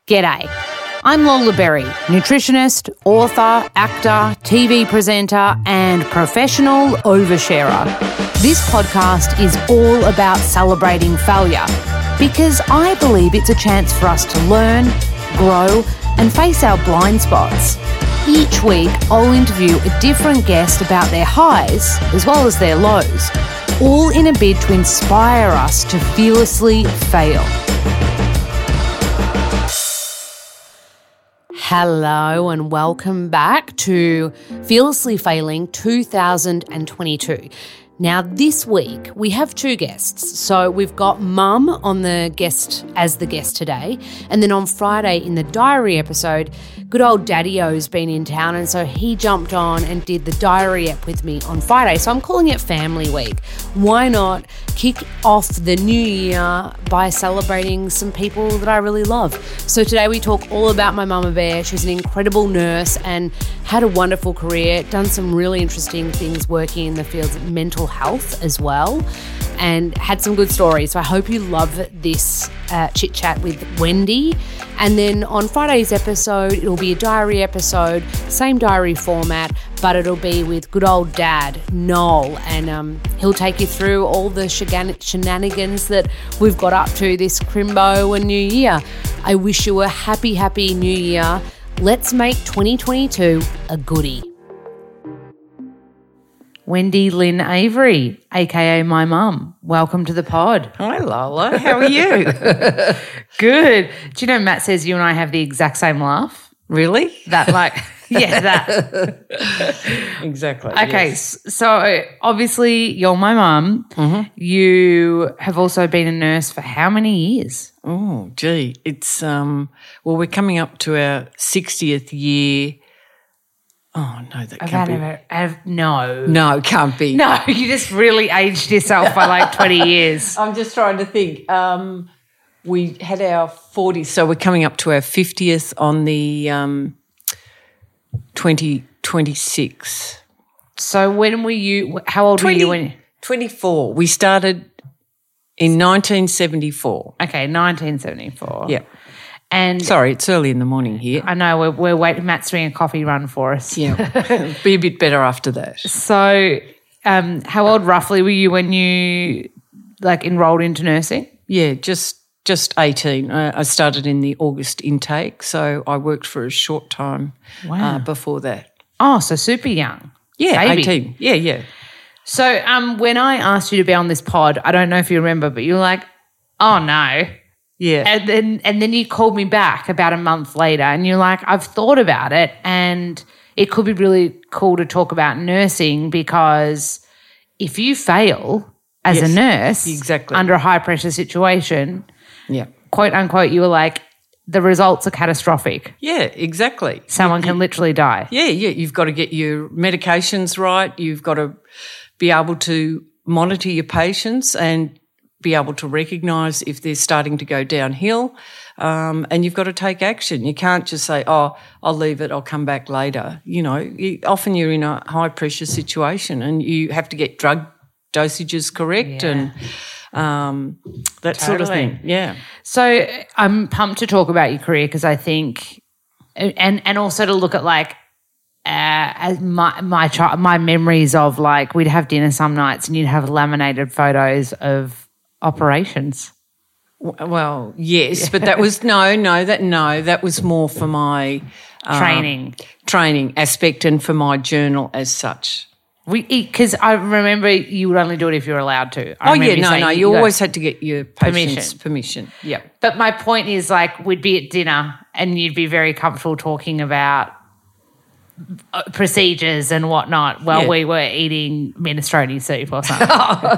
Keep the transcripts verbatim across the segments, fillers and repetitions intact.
G'day. I'm Lola Berry, nutritionist, author, actor, T V presenter, and professional oversharer. This podcast is all about celebrating failure because I believe it's a chance for us to learn, grow, and face our blind spots. Each week, I'll interview a different guest about their highs as well as their lows, all in a bid to inspire us to fearlessly fail. Hello and welcome back to Fearlessly Failing two thousand twenty-two. Now, this week we have two guests. So we've got Mum on the guest as the guest today, and then on Friday in the diary episode, good old Daddy-O's been in town, and so he jumped on and did the diary ep with me on Friday. So I'm calling it Family Week. Why not kick off the new year by celebrating some people that I really love? So today we talk all about my mama bear. She's an incredible nurse and had a wonderful career, done some really interesting things working in the fields of mental health as well, and had some good stories. So I hope you love this uh, chit chat with Wendy. And then on Friday's episode, it'll be a diary episode, same diary format, but it'll be with good old Dad, Noel, and um, he'll take you through all the shegan- shenanigans that we've got up to this Crimbo and New Year. I wish you a happy, happy New Year. Let's make twenty twenty-two a goodie. Wendy Lynn Avery, a k a my mum. Welcome to the pod. Hi, Lola. How are you? Good. Do you know Matt says you and I have the exact same laugh? Really? That like, yeah, that. Exactly. Okay, yes. so obviously you're my mum. Mm-hmm. You have also been a nurse for how many years? Oh, gee. It's, um. well, we're coming up to our sixtieth year. Oh, no, that I've can't be. never, I've, no. No, can't be. No, you just really aged yourself by like twenty years. I'm just trying to think. Um, we had our fortieth, so we're coming up to our fiftieth on the um, twenty twenty-six. So when were you, how old twenty, were you when? twenty-four. We started in nineteen seventy-four. Okay, nineteen seventy-four. Yeah. And Sorry, it's early in the morning here. I know, we're, we're waiting, Matt's doing a coffee run for us. Yeah, be a bit better after that. So um, how old roughly were you when you like enrolled into nursing? Yeah, just just eighteen. Uh, I started in the August intake, so I worked for a short time Wow. uh, before that. Oh, so super young. Yeah, Baby. eighteen. Yeah, yeah. So um, when I asked you to be on this pod, I don't know if you remember, but you were like, oh, no. Yeah. And then and then you called me back about a month later and you're like, I've thought about it and it could be really cool to talk about nursing because if you fail as Yes, a nurse exactly. under a high-pressure situation, Yeah. quote, unquote, you were like, the results are catastrophic. Yeah, exactly. Someone can literally die. Yeah, yeah. You've got to get your medications right. You've got to be able to monitor your patients and be able to recognise if they're starting to go downhill, um, and you've got to take action. You can't just say, oh, I'll leave it, I'll come back later. You know, you, often you're in a high-pressure situation and you have to get drug dosages correct Yeah. and um, that sort of Totally. thing. Yeah. So I'm pumped to talk about your career because I think and and also to look at like uh, as my my chi- my memories of like we'd have dinner some nights and you'd have laminated photos of operations. Well, yes, but that was no, no, that no, that was more for my uh, Training. training aspect and for my journal as such. We because I remember you would only do it if you were allowed to. I Oh remember yeah, no, saying no, you go- always had to get your patient's Permission. permission. Yeah. But my point is like we'd be at dinner and you'd be very comfortable talking about uh, procedures and whatnot while Yeah. we were eating minestrone soup or something.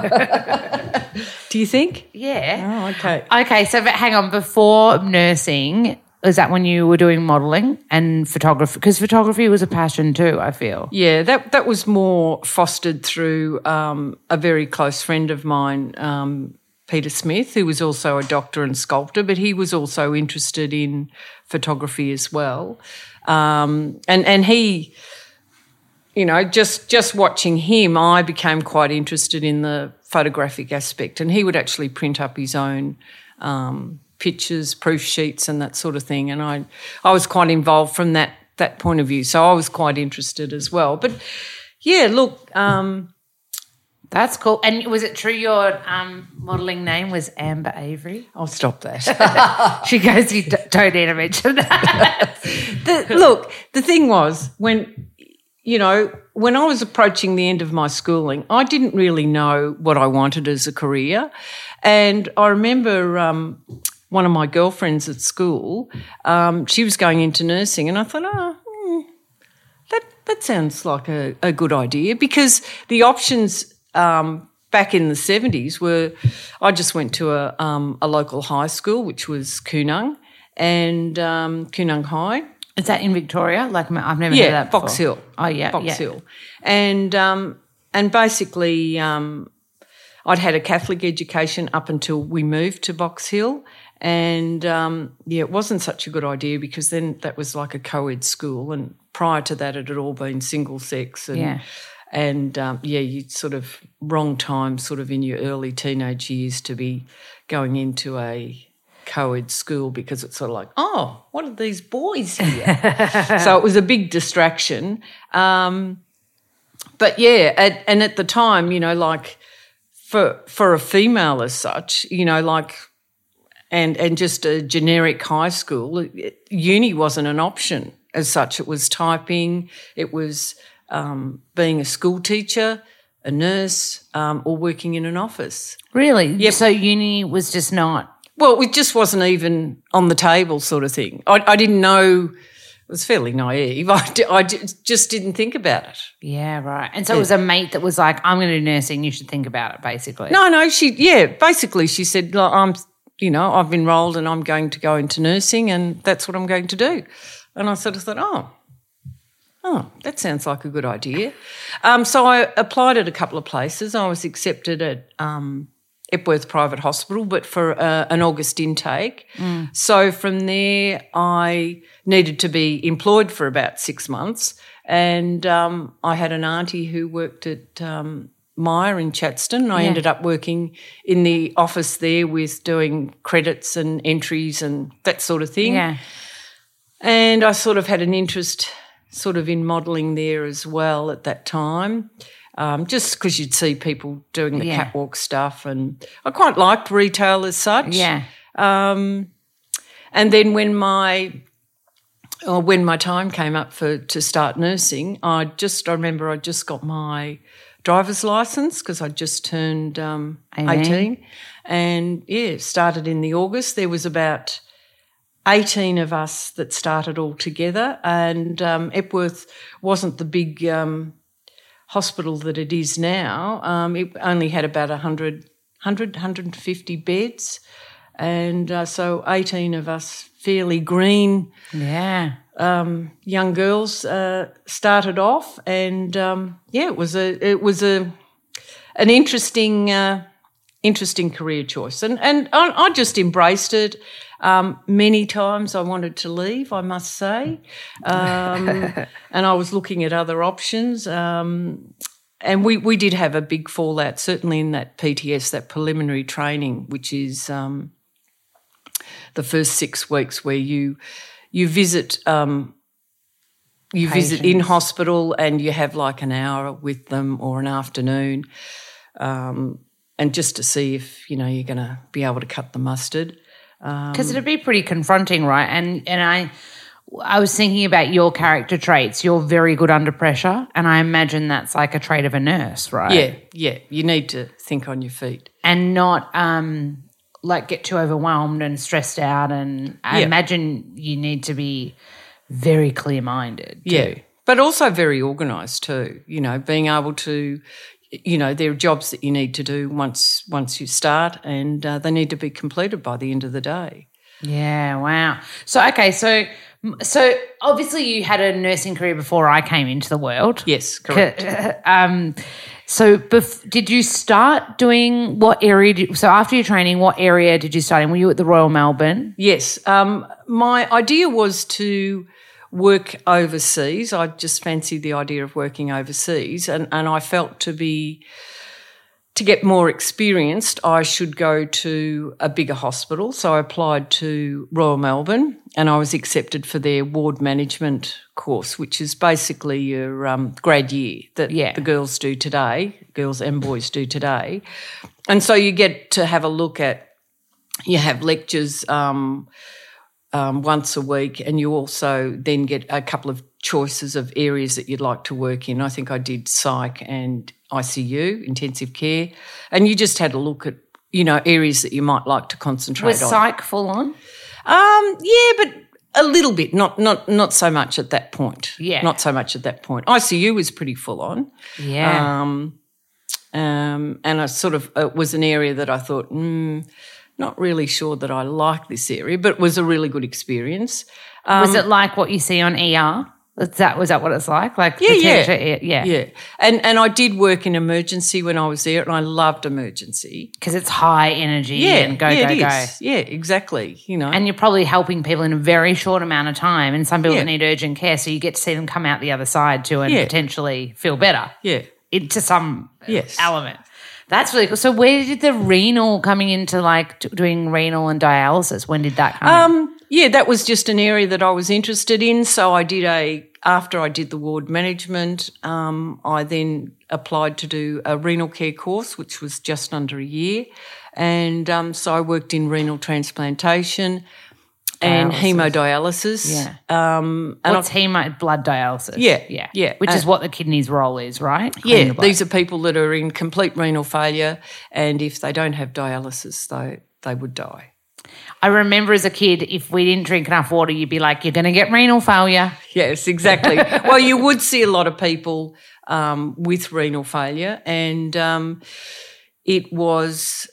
Do you think? Yeah. Oh, okay. Okay, so but hang on. Before nursing, was that when you were doing modelling and photography? Because photography was a passion too, I feel. Yeah, that that was more fostered through um, a very close friend of mine, um, Peter Smith, who was also a doctor and sculptor, but he was also interested in photography as well. Um, and and he, you know, just just watching him, I became quite interested in the photographic aspect, and he would actually print up his own um, pictures, proof sheets and that sort of thing. And I I was quite involved from that that point of view. So I was quite interested as well. But, yeah, look, um, that's cool. And was it true your um, modelling name was Amber Avery? I'll stop that. She goes, you d- don't need to mention that. the, look, the thing was when, you know, when I was approaching the end of my schooling, I didn't really know what I wanted as a career. And I remember um, one of my girlfriends at school, um, she was going into nursing and I thought, oh, hmm, that, that sounds like a, a good idea because the options um, back in the seventies were I just went to a, um, a local high school, which was Koonung, and um, Koonung High. Is that in Victoria? Like I've never yeah, heard of that before. Box Hill. Oh, yeah. Box yeah. Hill. And, um, and basically um, I'd had a Catholic education up until we moved to Box Hill. And, um, yeah, it wasn't such a good idea because then that was like a co-ed school and prior to that it had all been single sex. And, yeah. And, um, yeah, you sort of wrong time sort of in your early teenage years to be going into a co-ed school because it's sort of like, oh, what are these boys here? So it was a big distraction. Um, but, yeah, at, and at the time, you know, like for for a female as such, you know, like and and just a generic high school, uni wasn't an option as such. It was typing, it was um, being a school teacher, a nurse, um, or working in an office. Really? Yep. So uni was just not... Well, it just wasn't even on the table sort of thing. I, I didn't know. It was fairly naive. I, I just didn't think about it. Yeah, right. And so Yeah. it was a mate that was like, I'm going to do nursing, you should think about it, basically. No, no, she, yeah, basically she said, "Look, I'm, you know, I've enrolled and I'm going to go into nursing and that's what I'm going to do." And I sort of thought, oh, oh, that sounds like a good idea. Um, so I applied at a couple of places. I was accepted at um, Epworth Private Hospital, but for uh, an August intake. Mm. So from there I needed to be employed for about six months and um, I had an auntie who worked at um, Myer in Chatston. I Yeah. ended up working in the office there with doing credits and entries and that sort of thing. Yeah. And I sort of had an interest sort of in modelling there as well at that time. Um, just because you'd see people doing the Yeah. catwalk stuff and I quite liked retail as such. Yeah. Um, and then when my or when my time came up for to start nursing, I just I remember I just got my driver's licence because I just turned um, eighteen. eighteen and, yeah, started in the August. There was about eighteen of us that started all together and um, Epworth wasn't the big um, hospital that it is now. Um, it only had about one hundred, one hundred, one hundred fifty beds and uh, so eighteen of us fairly green Yeah. um, young girls uh, started off and, um, yeah, it was a it was a an interesting uh, interesting career choice and, and I, I just embraced it. Um, many times I wanted to leave, I must say, um, and I was looking at other options. Um, and we, we did have a big fallout, certainly in that P T S, that preliminary training, which is um, the first six weeks where you you visit um, you visit in Patients. hospital and you have like an hour with them or an afternoon, um, and just to see if you know you're going to be able to cut the mustard. Because it'd be pretty confronting, right? And and I I was thinking about your character traits. You're very good under pressure, and I imagine that's like a trait of a nurse, right? Yeah, yeah. You need to think on your feet. And not um like get too overwhelmed and stressed out. And I Yeah. imagine you need to be very clear-minded. too. Yeah, but also very organised too. You know, being able to, you know, there are jobs that you need to do once once you start, and uh, they need to be completed by the end of the day. Yeah, wow. So okay, so so obviously you had a nursing career before I came into the world. Yes, correct. um, so bef- did you start doing what area? Did, so after your training, what area did you start in? Were you at the Royal Melbourne? Yes, um, my idea was to work overseas. I just fancied the idea of working overseas, and, and I felt to be to get more experienced, I should go to a bigger hospital. So I applied to Royal Melbourne and I was accepted for their ward management course, which is basically your um, grad year that Yeah. the girls do today, girls and boys do today. And so you get to have a look at, you have lectures um, um, once a week, and you also then get a couple of choices of areas that you'd like to work in. I think I did psych and I C U, intensive care, and you just had a look at, you know, areas that you might like to concentrate Was on. psych full on? Um, yeah, but a little bit, not not not so much at that point. Yeah. Not so much at that point. I C U was pretty full on. Yeah. Um, um, and I sort of, it was an area that I thought, hmm, not really sure that I like this area, but it was a really good experience. Um, was it like what you see on E R? Was that, was that what it's like? Like Yeah, yeah. potential- yeah. Yeah. And and I did work in emergency when I was there, and I loved emergency. Because it's high energy Yeah, and go, yeah, go, it go. is. Yeah, exactly. You know. And you're probably helping people in a very short amount of time, and some people Yeah. that need urgent care, so you get to see them come out the other side too and Yeah. potentially feel better yeah. into some Yes. element. That's really cool. So where did the renal coming into like t- doing renal and dialysis, when did that come in? Um, yeah, that was just an area that I was interested in. So I did a, after I did the ward management, um, I then applied to do a renal care course, which was just under a year. And um, so I worked in renal transplantation and Dialysis. hemodialysis. Yeah. Um, and What's hemo blood dialysis? Yeah, Yeah. yeah. Which is Uh, what the kidney's role is, right? Yeah, Clean the blood. these are people that are in complete renal failure, and if they don't have dialysis, they, they would die. I remember as a kid, if we didn't drink enough water, you'd be like, you're going to get renal failure. Yes, exactly. Well, you would see a lot of people um, with renal failure, and um, it was,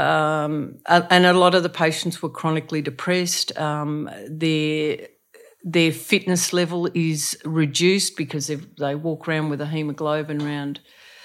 um, a- and a lot of the patients were chronically depressed. Um, their their fitness level is reduced because they, they walk around with a hemoglobin around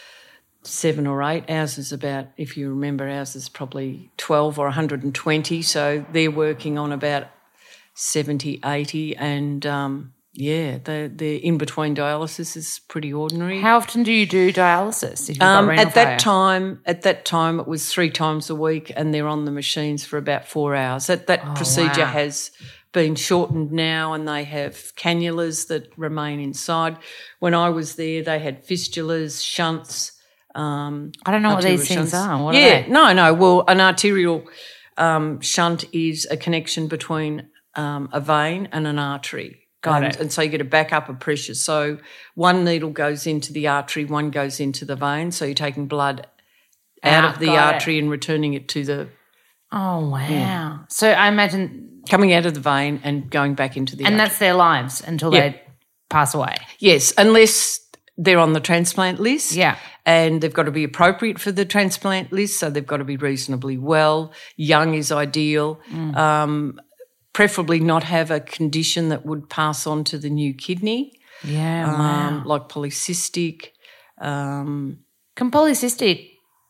seven or eight. Ours is about, if you remember, ours is probably twelve or one hundred twenty. So they're working on about seventy, eighty, and um, yeah, the the in between dialysis is pretty ordinary. How often do you do dialysis? If you've Um, got renal at that failure? time, at that time, it was three times a week, and they're on the machines for about four hours. That that procedure wow. has been shortened now, and they have cannulas that remain inside. When I was there, they had fistulas, shunts. Um, I don't know what arterial these things shunts. are. What yeah, are they? no, no. Well, an arterial um, shunt is a connection between um, a vein and an artery. Got and, it. And so you get a backup of pressure. So one needle goes into the artery, one goes into the vein. So you're taking blood out Ah, of the got it. artery and returning it to the, Oh, wow. So I imagine, coming out of the vein and going back into the and artery. that's their lives until Yeah. they pass away. Yes, unless they're on the transplant list. Yeah. And they've got to be appropriate for the transplant list, so they've got to be reasonably well. Young is ideal. Mm. Um, preferably not have a condition that would pass on to the new kidney, Yeah, wow. um, like polycystic. Um, Can polycystic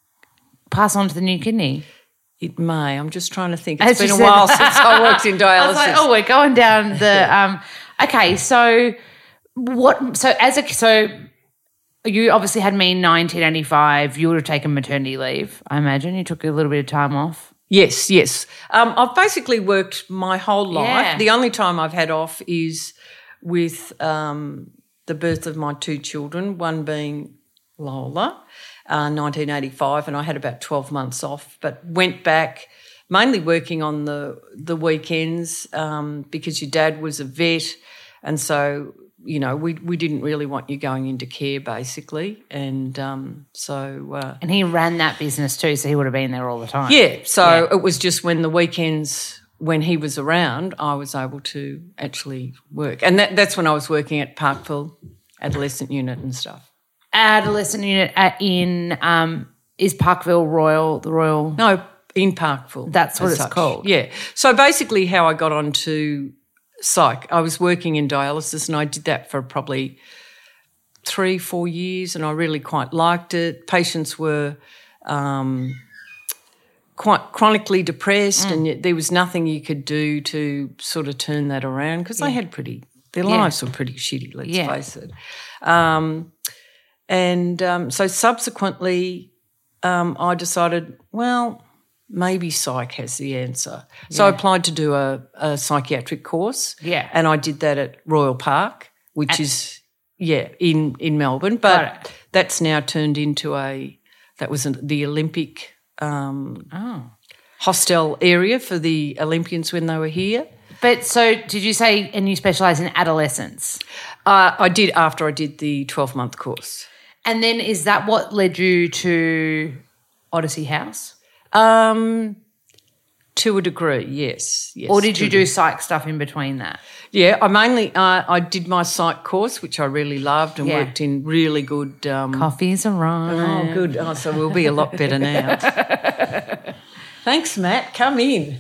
pass on to the new kidney? it may. I'm just trying to think. As It's been you a said- while since I worked in dialysis. I was like, oh, we're going down the. Um, okay, so what? So as a so you obviously had me in nineteen eighty-five. You would have taken maternity leave, I imagine. You took a little bit of time off. Yes, yes. Um, I've basically worked my whole life. Yeah. The only time I've had off is with um, the birth of my two children, one being Lola, uh, nineteen eighty-five, and I had about twelve months off, but went back mainly working on the, the weekends um, because your dad was a vet, and so, you know, we we didn't really want you going into care basically, and um, so... Uh, And he ran that business too, so he would have been there all the time. yeah, so Yeah. it was just when the weekends, when he was around, I was able to actually work. And that, that's when I was working at Parkville Adolescent Unit and stuff. Adolescent unit at, in um, is Parkville Royal the Royal? No, in Parkville. That's what as it's such. called. Yeah. So basically how I got onto psych, I was working in dialysis and I did that for probably three, four years and I really quite liked it. Patients were um, quite chronically depressed Mm. and yet there was nothing you could do to sort of turn that around because they had pretty, their Yeah. lives were pretty shitty, let's Yeah. face it. Um, and um, so subsequently um, I decided, well, maybe psych has the answer. So Yeah. I applied to do a, a psychiatric course. Yeah. And I did that at Royal Park, which At- is, yeah, in, in Melbourne. But that's now turned into a, that was an, the Olympic um, Oh. hostel area for the Olympians when they were here. But so did you say, and you specialise in adolescence? Uh, I did after I did the twelve-month course. And then is that what led you to Odyssey House? Um, to a degree, yes. yes Or did to you a do psych stuff in between that? Yeah, I mainly uh, I did my psych course, which I really loved, and Yeah. worked in really good. Um, Coffee's arrived. oh, good. Oh, so we'll be a lot better now. Thanks, Matt. Come in.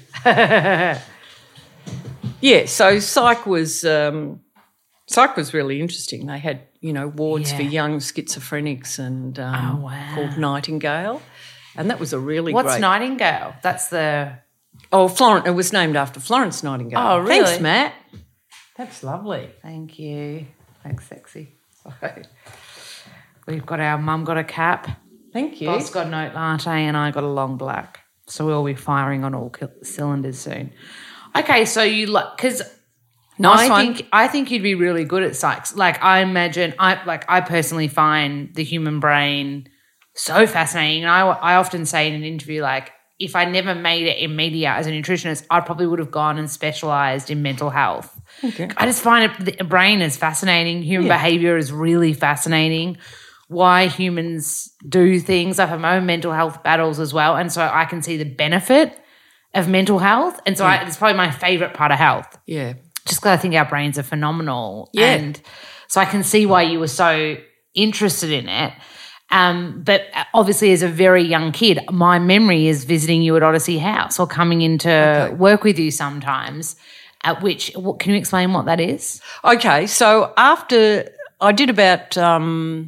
Yeah, so psych was um, psych was really interesting. They had you know wards Yeah. for young schizophrenics and um, Oh, wow. called Nightingale, and that was a really What's great. Nightingale? That's the... Oh, Florence. It was named after Florence Nightingale. Oh, really? Thanks, Matt. That's lovely. Thank you. Thanks, sexy. Sorry. We've got our mum got a cap. Thank you. Boss got an oat latte and I got a long black. So we'll be firing on all ki- cylinders soon. Okay, so you like because Nice I one. think I think you'd be really good at psychs. Like I imagine, I like I personally find the human brain so fascinating. And I I often say in an interview, like if I never made it in media as a nutritionist, I probably would have gone and specialised in mental health. Okay. I just find it, the brain is fascinating. Human Yeah. behaviour is really fascinating. Why humans do things. I've had my own mental health battles as well, and so I can see the benefit of mental health. And so I, it's probably my favourite part of health, Yeah. just because I think our brains are phenomenal. Yeah. And so I can see why you were so interested in it. Um, but obviously as a very young kid, my memory is visiting you at Odyssey House or coming in to Okay. work with you sometimes, at which what, can you explain what that is? Okay, so after I did about um,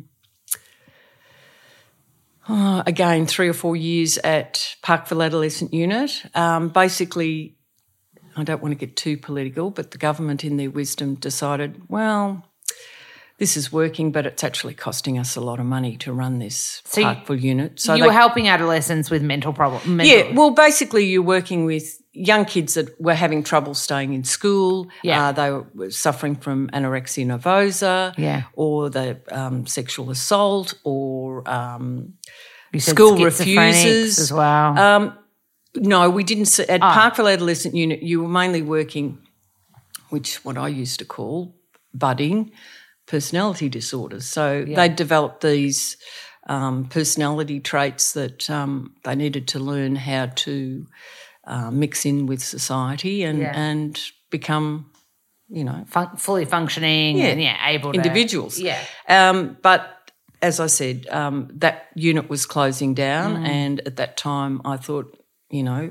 oh, again three or four years at Parkville Adolescent Unit. Um, basically, I don't want to get too political, but the government, in their wisdom, decided, well, this is working, but it's actually costing us a lot of money to run this So you- Parkville unit. So you they were helping adolescents with mental problems. Yeah, well, basically you're working with young kids that were having trouble staying in school. Yeah. Uh, they were suffering from anorexia nervosa Yeah. or the um, sexual assault or um, You said school schizophrenics refusers. as well. Um, no, we didn't. s- At Oh. Parkville Adolescent Unit, you were mainly working, which what I used to call budding personality disorders. So they developed these um, personality traits that um, they needed to learn how to uh, mix in with society and, Yeah. and become, you know, Fun- fully functioning Yeah. and yeah, able to individuals. Yeah. Um, but as I said, um, that unit was closing down, and at that time I thought, you know,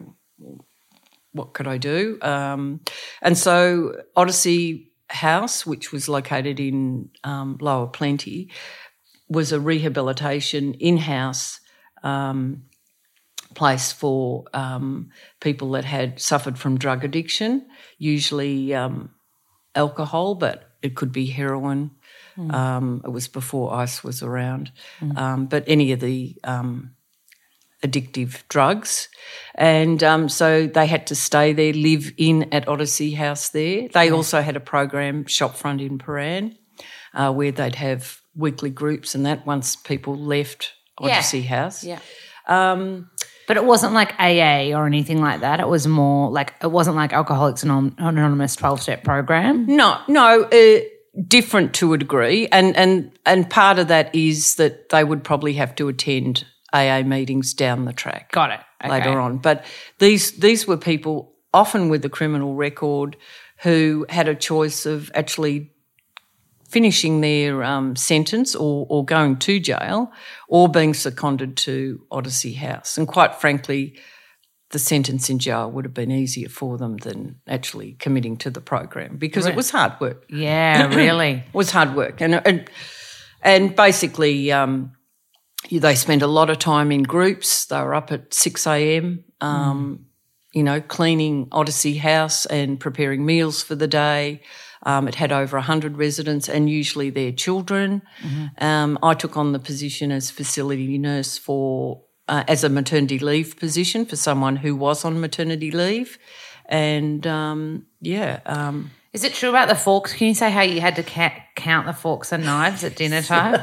what could I do? Um, and so Odyssey House, which was located in um, Lower Plenty, was a rehabilitation in-house um, place for um, people that had suffered from drug addiction, usually um, alcohol, but it could be heroin. Mm. Um, it was before ICE was around, mm. um, but any of the um, addictive drugs. And um, so they had to stay there, live in at Odyssey House there. They yeah. also had a program, Shopfront in Paran, uh, where they'd have weekly groups and that once people left Odyssey yeah. House. Yeah. Um, but it wasn't like A A or anything like that. It was more like, it wasn't like Alcoholics Anonymous twelve-step program. No, no, uh, different to a degree. And, and, and part of that is that they would probably have to attend A A meetings down the track. Got it. Okay. Later on. But these these were people often with a criminal record who had a choice of actually finishing their um, sentence or, or going to jail or being seconded to Odyssey House. And quite frankly, the sentence in jail would have been easier for them than actually committing to the program because Right. it was hard work. Yeah, really. It was hard work. And, and, and basically um, they spent a lot of time in groups. They were up at six a.m., um, mm. you know, cleaning Odyssey House and preparing meals for the day. Um, it had over one hundred residents and usually their children. Mm-hmm. Um, I took on the position as facility nurse for uh, as a maternity leave position for someone who was on maternity leave. And, um, yeah. Um, Is it true about the forks? Can you say how you had to ca- count the forks and knives at dinner time?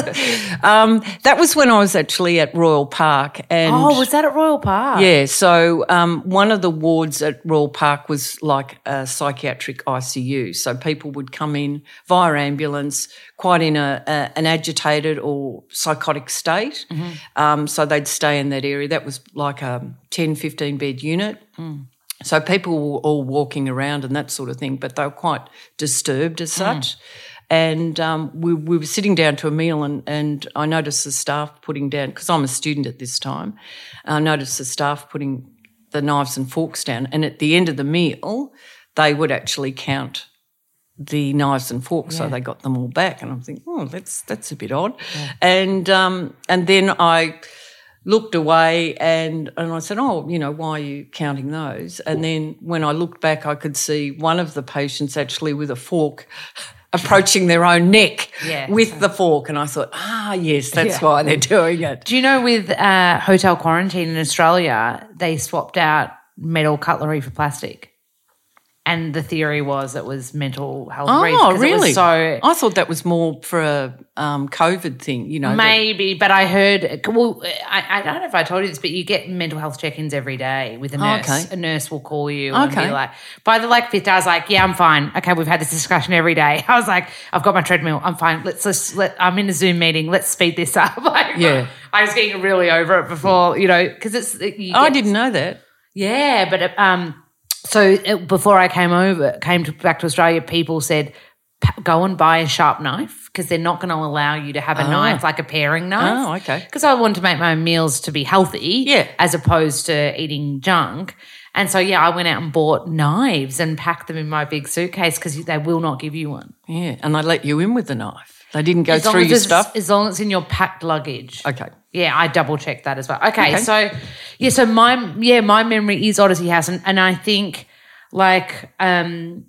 um, that was when I was actually at Royal Park. And oh, was that at Royal Park? Yeah, so um, one of the wards at Royal Park was like a psychiatric I C U. So people would come in via ambulance, quite in a, a an agitated or psychotic state. Mm-hmm. Um, so they'd stay in that area. That was like a ten, fifteen bed unit. Mm. So people were all walking around and that sort of thing, but they were quite disturbed as such. Mm. And um, we, we were sitting down to a meal and, and I noticed the staff putting down, because I'm a student at this time, I noticed the staff putting the knives and forks down, and at the end of the meal they would actually count the knives and forks, yeah. so they got them all back. And I'm thinking, oh, that's that's a bit odd. Yeah. And um, and then I looked away and, and I said, oh, you know, why are you counting those? And then when I looked back, I could see one of the patients actually with a fork approaching their own neck yeah. with the fork. And I thought, ah, yes, that's yeah. why they're doing it. Do you know with uh, hotel quarantine in Australia, they swapped out metal cutlery for plastic? And the theory was it was mental health oh, reasons. Oh, really? So I thought that was more for a um, COVID thing, you know. Maybe, that- but I heard – well, I, I don't know if I told you this, but you get mental health check-ins every day with a nurse. Okay. A nurse will call you okay. and be like – by the like fifth day, I was like, yeah, I'm fine. Okay, we've had this discussion every day. I was like, I've got my treadmill. I'm fine. Let's let's let, I'm in a Zoom meeting. Let's speed this up. like, yeah. I was getting really over it before, you know, because it's – oh, I didn't know that. Yeah, but it, um. So it, before I came over, came to, back to Australia, people said, go and buy a sharp knife because they're not going to allow you to have a oh. knife, like a paring knife. Oh, okay. Because I wanted to make my meals to be healthy yeah. as opposed to eating junk. And so, yeah, I went out and bought knives and packed them in my big suitcase because they will not give you one. Yeah, and they let you in with the knife. They didn't go as through your stuff? As long as it's in your packed luggage. Okay. Yeah, I double checked that as well. Okay, okay. so, yeah, so my, yeah, my memory is Odyssey House and, and I think – Like, um,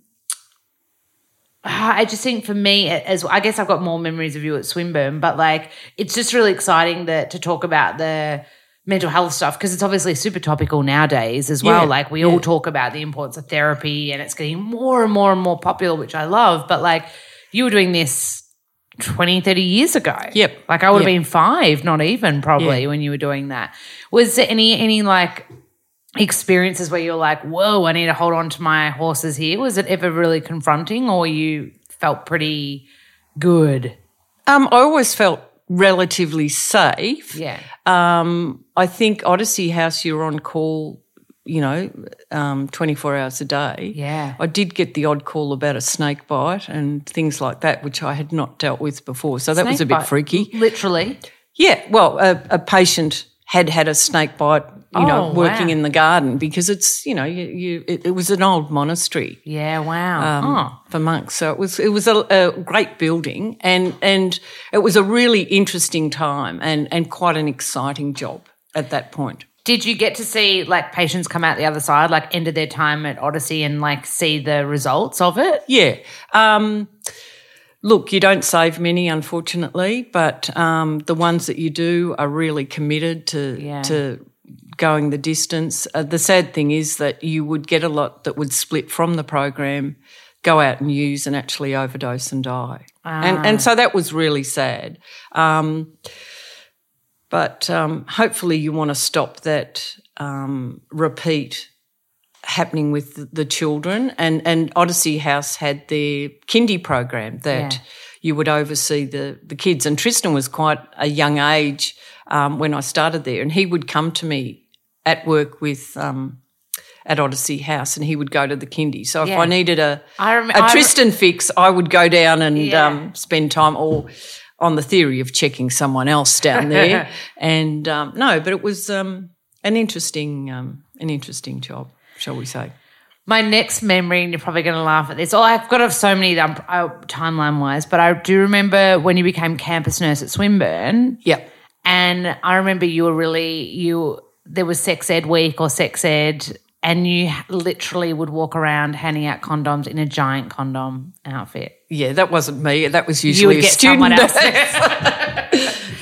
I just think for me, as I guess I've got more memories of you at Swinburne, but like it's just really exciting that to talk about the mental health stuff because it's obviously super topical nowadays as well. Yeah, like we yeah. all talk about the importance of therapy and it's getting more and more and more popular, which I love. But like you were doing this twenty, thirty years ago. Yep. Like I would have yep. been five, not even probably yeah. when you were doing that. Was there any any like experiences where you're like, whoa, I need to hold on to my horses here? Was it ever really confronting or you felt pretty good? Um, I always felt relatively safe. Yeah. Um, I think Odyssey House, you're on call, you know, um, twenty-four hours a day. Yeah. I did get the odd call about a snake bite and things like that, which I had not dealt with before. So that snake was a bit bite, freaky. Literally? Yeah. Well, a, a patient had had a snake bite, you oh, know, working wow. in the garden because it's, you know, you, you it, it was an old monastery. Yeah, wow. Um, oh. For monks. So it was it was a, a great building and and it was a really interesting time and, and quite an exciting job at that point. Did you get to see like patients come out the other side, like ended their time at Odyssey and like see the results of it? Yeah. Um Look, you don't save many, unfortunately, but um, the ones that you do are really committed to yeah. to going the distance. Uh, the sad thing is that you would get a lot that would split from the program, go out and use and actually overdose and die. Ah. And, and so that was really sad. Um, but um, hopefully you want to stop that um, repeat happening with the children and, and Odyssey House had their kindy program that yeah. you would oversee the, the kids and Tristan was quite a young age um, when I started there and he would come to me at work with um, at Odyssey House and he would go to the kindy. So if yeah. I needed a, I rem- a Tristan I re- fix, I would go down and yeah. um, spend time or on the theory of checking someone else down there. and um, no, but it was um, an interesting um, an interesting job, shall we say. My next memory, and you're probably going to laugh at this. Oh, I've got so many um, uh, timeline-wise, but I do remember when you became campus nurse at Swinburne. Yep. And I remember you were really you. There was sex ed week or sex ed, and you literally would walk around handing out condoms in a giant condom outfit. Yeah, that wasn't me. That was you usually would a get student. Someone else.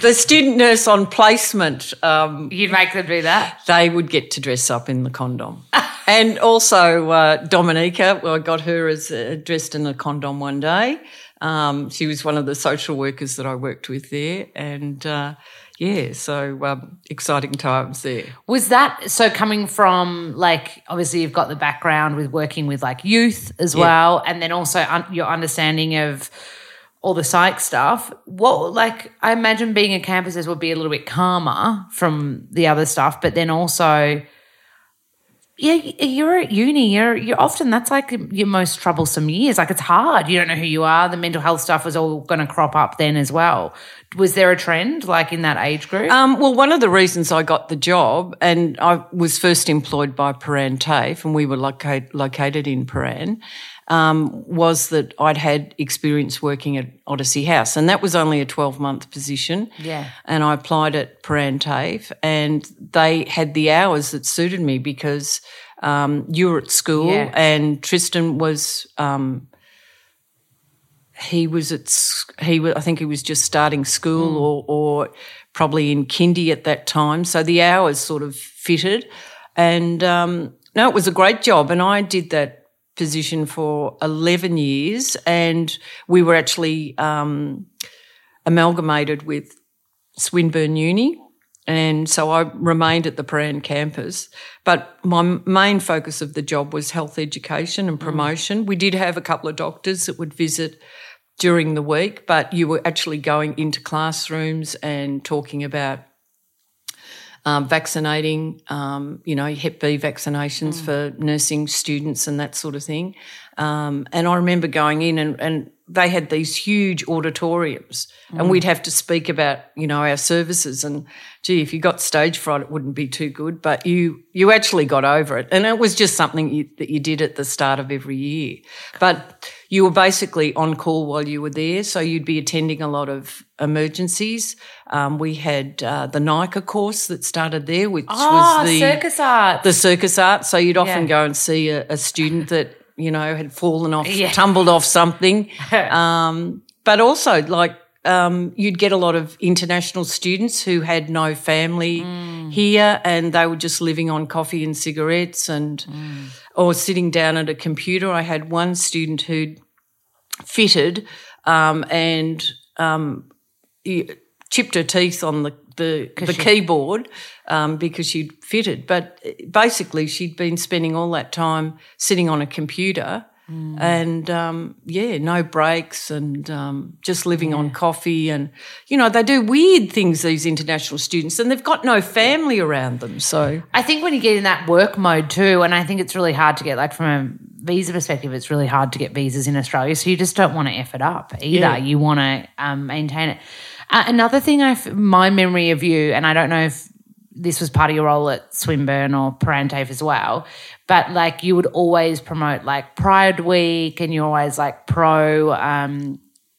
the student nurse on placement. Um, You'd make them do that? They would get to dress up in the condom. And also uh, Dominica, well, I got her as uh, dressed in a condom one day. Um, she was one of the social workers that I worked with there, and uh, yeah, so um, exciting times there. Was that so coming from, like, obviously you've got the background with working with like youth as yeah. well, and then also un- your understanding of all the psych stuff. What, like, I imagine being a campus would be a little bit calmer from the other stuff, but then also, yeah, you're at uni. You're you're often, that's like your most troublesome years. Like, it's hard. You don't know who you are. The mental health stuff was all going to crop up then as well. Was there a trend like in that age group? Um, well, one of the reasons I got the job, and I was first employed by Paran TAFE, and we were located located in Paran, um, was that I'd had experience working at Odyssey House, and that was only a twelve-month position. Yeah. And I applied at Paran TAFE, and they had the hours that suited me because um, you were at school yeah. and Tristan was um, he was at he was, I think he was just starting school mm. or, or probably in kindy at that time, so the hours sort of fitted. And um, no, it was a great job, and I did that position for eleven years, and we were actually um, amalgamated with Swinburne Uni, and so I remained at the Paran campus. But my main focus of the job was health education and promotion. Mm. We did have a couple of doctors that would visit during the week, but you were actually going into classrooms and talking about Um, vaccinating, um, you know, Hep B vaccinations mm. for nursing students and that sort of thing. Um, and I remember going in and, and they had these huge auditoriums mm. and we'd have to speak about, you know, our services. And, gee, if you got stage fright, it wouldn't be too good, but you you actually got over it. And it was just something you, that you did at the start of every year. But you were basically on call while you were there, so you'd be attending a lot of emergencies. Um, we had uh, the NICA course that started there, which oh, was the circus art. The circus art. So you'd often yeah. go and see a, a student that, you know, had fallen off, yeah. tumbled off something. um, but also, like, um, you'd get a lot of international students who had no family mm. here, and they were just living on coffee and cigarettes and mm. or sitting down at a computer. I had one student who'd fitted um, and um, chipped her teeth on the the, the keyboard um, because she'd fitted. But basically she'd been spending all that time sitting on a computer mm. and, um, yeah, no breaks and um, just living yeah. on coffee. And, you know, they do weird things, these international students, and they've got no family around them. So I think when you get in that work mode too, and I think it's really hard to get, like, from a visa perspective, it's really hard to get visas in Australia, so you just don't want to F it up either. Yeah. You want to um, maintain it. Uh, another thing, I my memory of you, and I don't know if this was part of your role at Swinburne or Paran TAFE as well, but, like, you would always promote, like, Pride Week, and you're always, like, pro, um,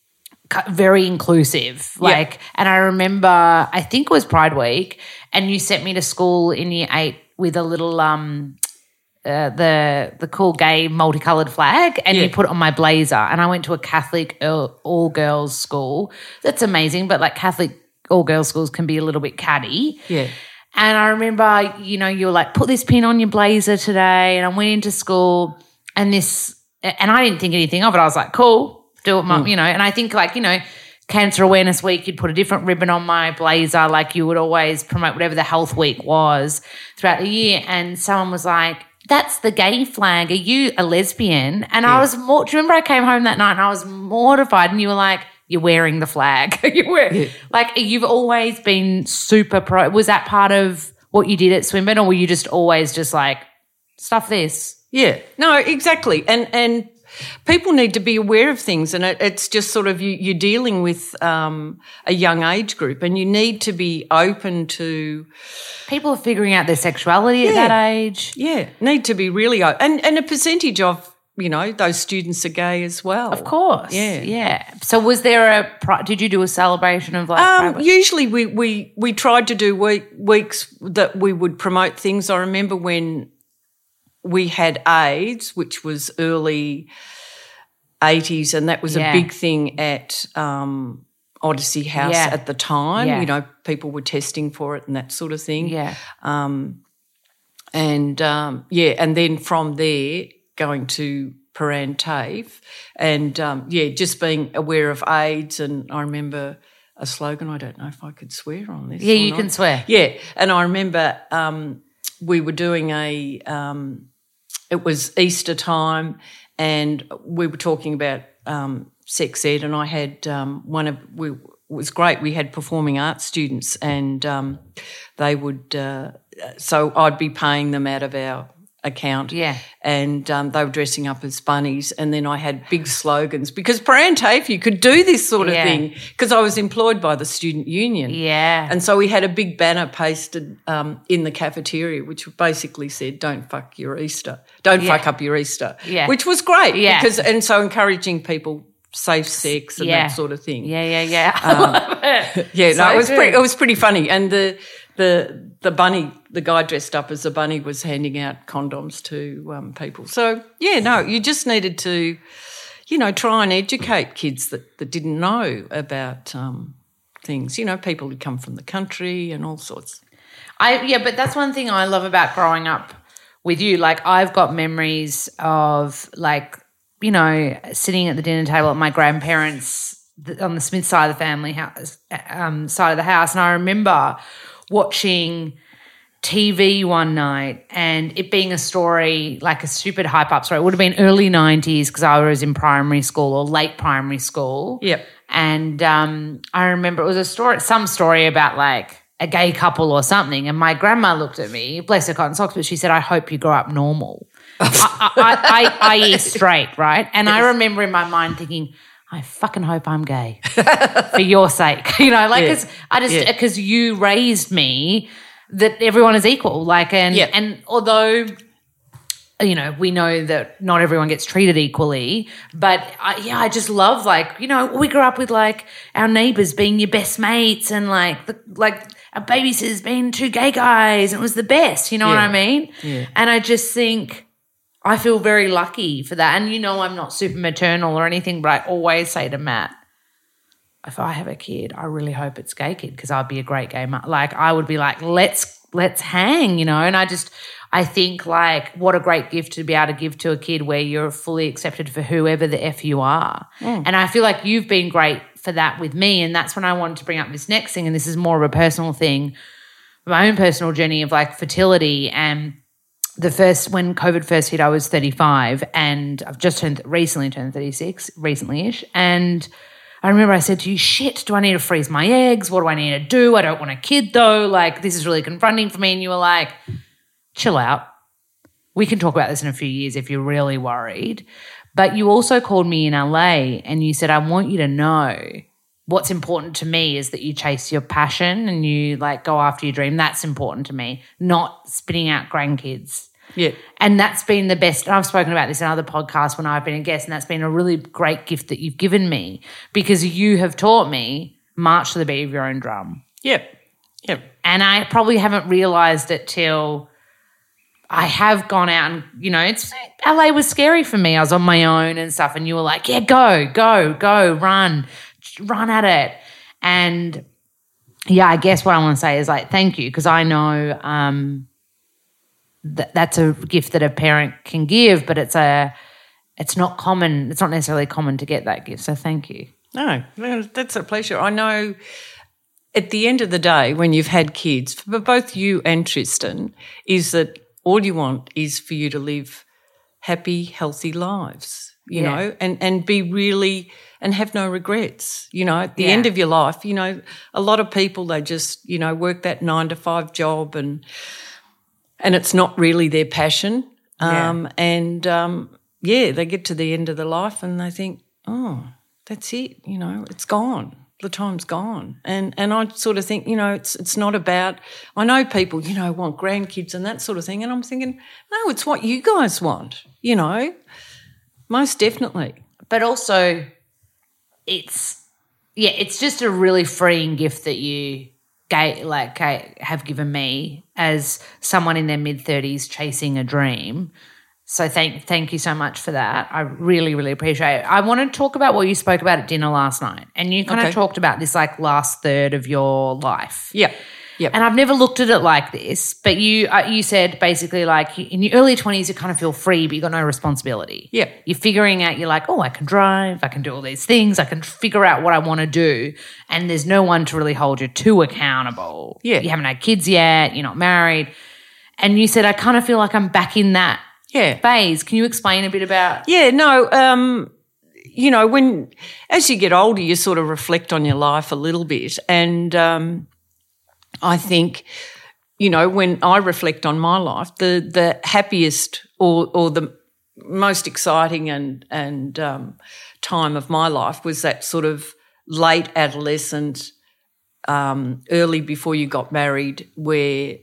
very inclusive. Like, yeah. And I remember, I think it was Pride Week, and you sent me to school in year eight with a little um, uh, the the cool gay multicolored flag, and yeah. you put it on my blazer. And I went to a Catholic all girls school. That's amazing, but, like, Catholic all girls schools can be a little bit catty. Yeah. And I remember, you know, you were like, put this pin on your blazer today. And I went into school, and this, and I didn't think anything of it. I was like, cool, do it, mum, mm. you know. And I think, like, you know, Cancer Awareness Week, you'd put a different ribbon on my blazer. Like, you would always promote whatever the health week was throughout the year. And someone was like, that's the gay flag. Are you a lesbian? And yeah. I was more, do you remember I came home that night and I was mortified, and you were like, you're wearing the flag. you were yeah. like, you've always been super pro. Was that part of what you did at Swinburne, or were you just always just like, stuff this? Yeah, no, exactly. And and people need to be aware of things, and it, it's just sort of you, you're dealing with um, a young age group, and you need to be open to people are figuring out their sexuality yeah. at that age. Yeah, need to be really open, and and a percentage of, you know, those students are gay as well. Of course. Yeah. Yeah. So was there a – did you do a celebration of like um, – Usually we, we, we tried to do week, weeks that we would promote things. I remember when we had AIDS, which was early eighties, and that was yeah. a big thing at um, Odyssey House Yeah. at the time. Yeah. You know, people were testing for it and that sort of thing. Yeah. Um, and, um, yeah, and then from there going to Paran TAFE and, um, yeah, just being aware of AIDS. And I remember a slogan, I don't know if I could swear on this. Yeah, or you not. can swear. Yeah, and I remember um, we were doing a um, – it was Easter time and we were talking about um, sex ed and I had um, one of – we it was great. We had performing arts students and um, they would uh, – so I'd be paying them out of our account. Yeah. And um, they were dressing up as bunnies and then I had big slogans because Paran TAFE, you could do this sort of Yeah. thing because I was employed by the student union. Yeah. And so we had a big banner pasted um, in the cafeteria which basically said, don't fuck your Easter. Don't Yeah. fuck up your Easter. Yeah. Which was great. Yeah. because And so encouraging people safe sex and Yeah. that sort of thing. Yeah, yeah, yeah. I love it. Yeah, So no, it was good. pretty, it was pretty funny. And the the the bunny, the guy dressed up as a bunny was handing out condoms to um, people. So, yeah, no, you just needed to, you know, try and educate kids that, that didn't know about um, things, you know, people who come from the country and all sorts. I yeah, but that's one thing I love about growing up with you. Like I've got memories of like, you know, sitting at the dinner table at my grandparents' on the Smith side of the family house, um, side of the house, and I remember watching T V one night and it being a story, like a stupid hype up story. It would have been early nineties because I was in primary school or late primary school. Yep. And um, I remember it was a story, some story about like a gay couple or something. And my grandma looked at me, bless her cotton socks, but she said, I hope you grow up normal. I, I, I, I, I straight, right? And I remember in my mind thinking, I fucking hope I'm gay for your sake. You know, like, Yeah. cause I just, Yeah. because you raised me that everyone is equal. Like, and, Yeah. and although, you know, we know that not everyone gets treated equally, but I, yeah, I just love like, you know, we grew up with like our neighbours being your best mates and like, the, like our babysitters being two gay guys and it was the best, you know what Yeah. I mean? Yeah. And I just think, I feel very lucky for that. And you know I'm not super maternal or anything, but I always say to Matt, if I have a kid, I really hope it's a gay kid because I'd be a great gay mum. Like I would be like, let's let's hang, you know. And I just I think like what a great gift to be able to give to a kid where you're fully accepted for whoever the F you are. Mm. And I feel like you've been great for that with me. And that's when I wanted to bring up this next thing. And this is more of a personal thing, my own personal journey of like fertility. And the first, when COVID first hit, I was thirty-five and I've just turned, recently turned thirty-six, recently-ish. And I remember I said to you, shit, do I need to freeze my eggs? What do I need to do? I don't want a kid though. Like this is really confronting for me. And you were like, chill out. We can talk about this in a few years if you're really worried. But you also called me in L A and you said, I want you to know what's important to me is that you chase your passion and you like go after your dream. That's important to me, not spitting out grandkids. Yeah. And that's been the best. And I've spoken about this in other podcasts when I've been a guest, and that's been a really great gift that you've given me because you have taught me march to the beat of your own drum. Yep. Yep. And I probably haven't realised it till I have gone out and, you know, it's L A was scary for me. I was on my own and stuff and you were like, yeah, go, go, go, run, run at it. And, yeah, I guess what I want to say is like thank you because I know um, that that's a gift that a parent can give, but it's a it's not common. It's not necessarily common to get that gift. So thank you. No, that's a pleasure. I know at the end of the day when you've had kids, for both you and Tristan, is that all you want is for you to live happy, healthy lives, you Yeah. know, and, and be really and have no regrets. You know, at the Yeah. end of your life, you know, a lot of people, they just, you know, work that nine to five job and and it's not really their passion. Yeah. Um, and, um, yeah, they get to the end of their life and they think, oh, that's it, you know, it's gone. The time's gone. And and I sort of think, you know, it's it's not about – I know people, you know, want grandkids and that sort of thing, and I'm thinking, no, it's what you guys want, you know, most definitely. But also it's, yeah, it's just a really freeing gift that you gave, like have given me as someone in their mid-thirties chasing a dream So thank thank you so much for that. I really, really appreciate it. I want to talk about what you spoke about at dinner last night. And you kind Okay. of talked about this like last third of your life. Yeah. Yeah. And I've never looked at it like this, but you uh, you said basically like in your early twenties you kind of feel free, but you got no responsibility. Yeah. You're figuring out, you're like, oh, I can drive, I can do all these things, I can figure out what I want to do, and there's no one to really hold you to accountable. Yeah. You haven't had kids yet, you're not married. And you said, I kind of feel like I'm back in that Yeah. phase. Can you explain a bit about? Yeah, no, um, you know, when as you get older, you sort of reflect on your life a little bit. And um, I think, you know, when I reflect on my life, the the happiest or or the most exciting and and um, time of my life was that sort of late adolescent, um, early before you got married, where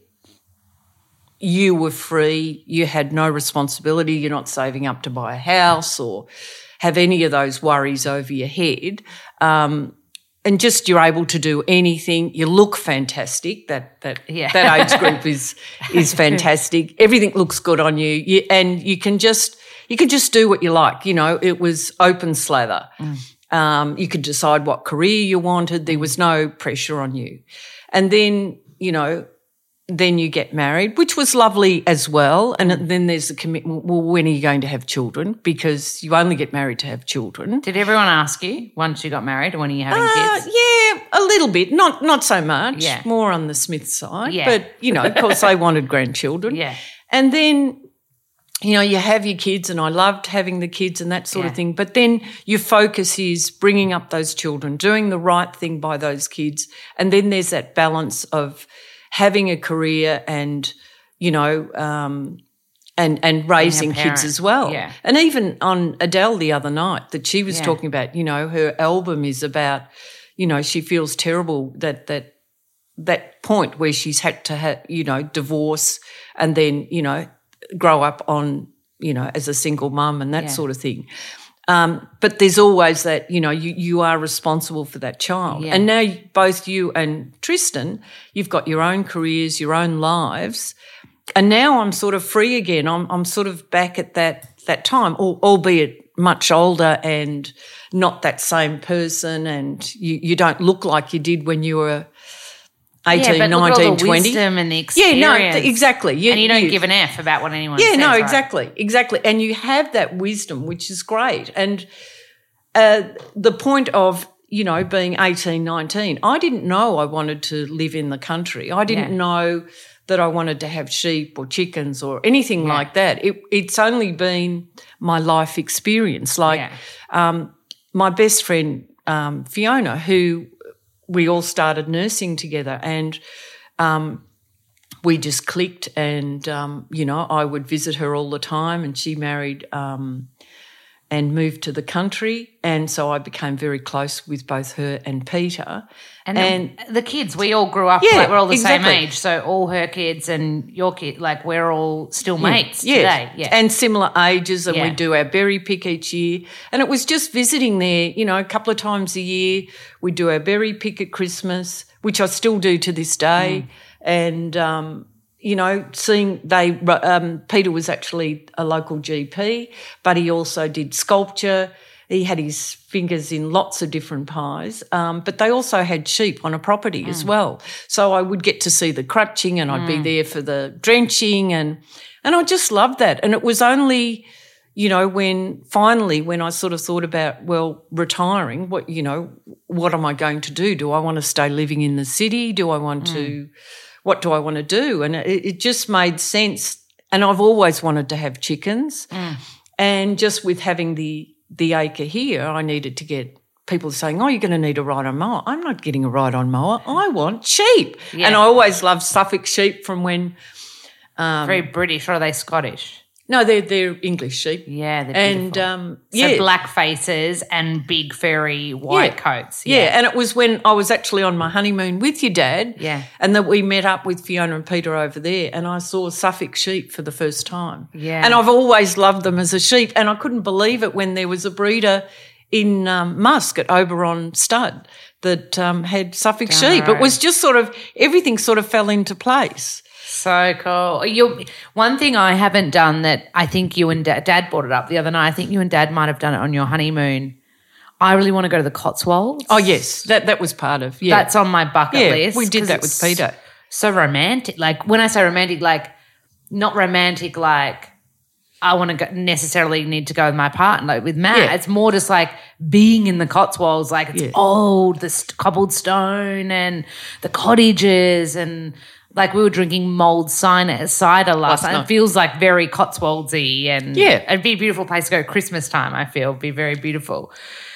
you were free, you had no responsibility, you're not saving up to buy a house or have any of those worries over your head, um, and just you're able to do anything. You look fantastic. That that Yeah. that age group is is fantastic. Everything looks good on you, you, and you can just you can just do what you like. You know, it was open slather. Mm. Um, you could decide what career you wanted. There was no pressure on you, and then you know. Then you get married, which was lovely as well. And then there's the commitment, well, when are you going to have children? Because you only get married to have children. Did everyone ask you once you got married, when are you having Uh, kids? yeah, a little bit. Not not so much. Yeah. More on the Smith side. Yeah. But, you know, of course they wanted grandchildren. Yeah. And then, you know, you have your kids, and I loved having the kids and that sort Yeah. of thing. But then your focus is bringing up those children, doing the right thing by those kids. And then there's that balance of having a career and, you know, um, and and raising parent. kids as well. Yeah. And even on Adele the other night that she was Yeah. talking about, you know, her album is about, you know, she feels terrible that that that point where she's had to, ha- you know, divorce and then, you know, grow up on, you know, as a single mum and that Yeah. sort of thing. Um, but there's always that, you know, you, you are responsible for that child. Yeah. And now both you and Tristan, you've got your own careers, your own lives. And now I'm sort of free again. I'm I'm sort of back at that that time, al- albeit much older and not that same person, and you, you don't look like you did when you were eighteen, yeah, but look at nineteen, all the twenty. wisdom and the Yeah, experience. no, th- exactly. You, and you don't you- give an F about what anyone yeah, says. no, right? exactly, exactly. And you have that wisdom, which is great. And uh, the point of, you know, being eighteen, nineteen, I didn't know I wanted to live in the country. I didn't Yeah. know that I wanted to have sheep or chickens or anything Yeah. like that. It, it's only been my life experience. Like Yeah. um, my best friend, um, Fiona, who we all started nursing together, and um, we just clicked, and, um, you know, I would visit her all the time, and she married um, and moved to the country, and so I became very close with both her and Peter. And, And, the, the kids, we all grew up, Yeah, like we're all the exactly. same age. So all her kids and your kid, like we're all still mates yeah, today. Yeah. and similar ages, and Yeah. we do our berry pick each year. And it was just visiting there, you know, a couple of times a year. We do our berry pick at Christmas, which I still do to this day. Mm. And, um, you know, seeing they, um, Peter was actually a local G P, but he also did sculpture. He had his fingers in lots of different pies, um, but they also had sheep on a property mm. as well. So I would get to see the crutching, and I'd mm. be there for the drenching, and and I just loved that. And it was only, you know, when finally when I sort of thought about, well, retiring, what, you know, what am I going to do? Do I want to stay living in the city? Do I want mm. to, what do I want to do? And it, it just made sense. And I've always wanted to have chickens, mm. and just with having the the acre here, I needed to get people saying, oh, you're going to need a ride-on mower. I'm not getting a ride-on mower. I want sheep. Yeah. And I always loved Suffolk sheep from when... Um, Very British, or are they Scottish? no, they're, they're English sheep. Yeah, they're And, beautiful. um, So yeah. black faces and big furry white Yeah. coats. Yeah. and it was when I was actually on my honeymoon with your dad, Yeah. and that we met up with Fiona and Peter over there, and I saw Suffolk sheep for the first time. Yeah. And I've always loved them as a sheep, and I couldn't believe it when there was a breeder in um, Musk at Oberon Stud that um, had Suffolk Down the sheep. It road. was just sort of, everything sort of fell into place. So cool. You, one thing I haven't done that I think you and Dad, Dad brought it up the other night, I think you and Dad might have done it on your honeymoon. I really want to go to the Cotswolds. Oh, yes, that that was part of, yeah. That's on my bucket yeah, list. we did that with Peter. So romantic. Like when I say romantic, like not romantic like I want to go, necessarily need to go with my partner, like with Matt. Yeah. It's more just like being in the Cotswolds, like it's Yeah. old, the st- cobbled stone and the cottages and like we were drinking mulled cider, cider last night. It feels like very Cotswoldsy and yeah. it'd be a beautiful place to go. Christmas time, I feel, would be very beautiful.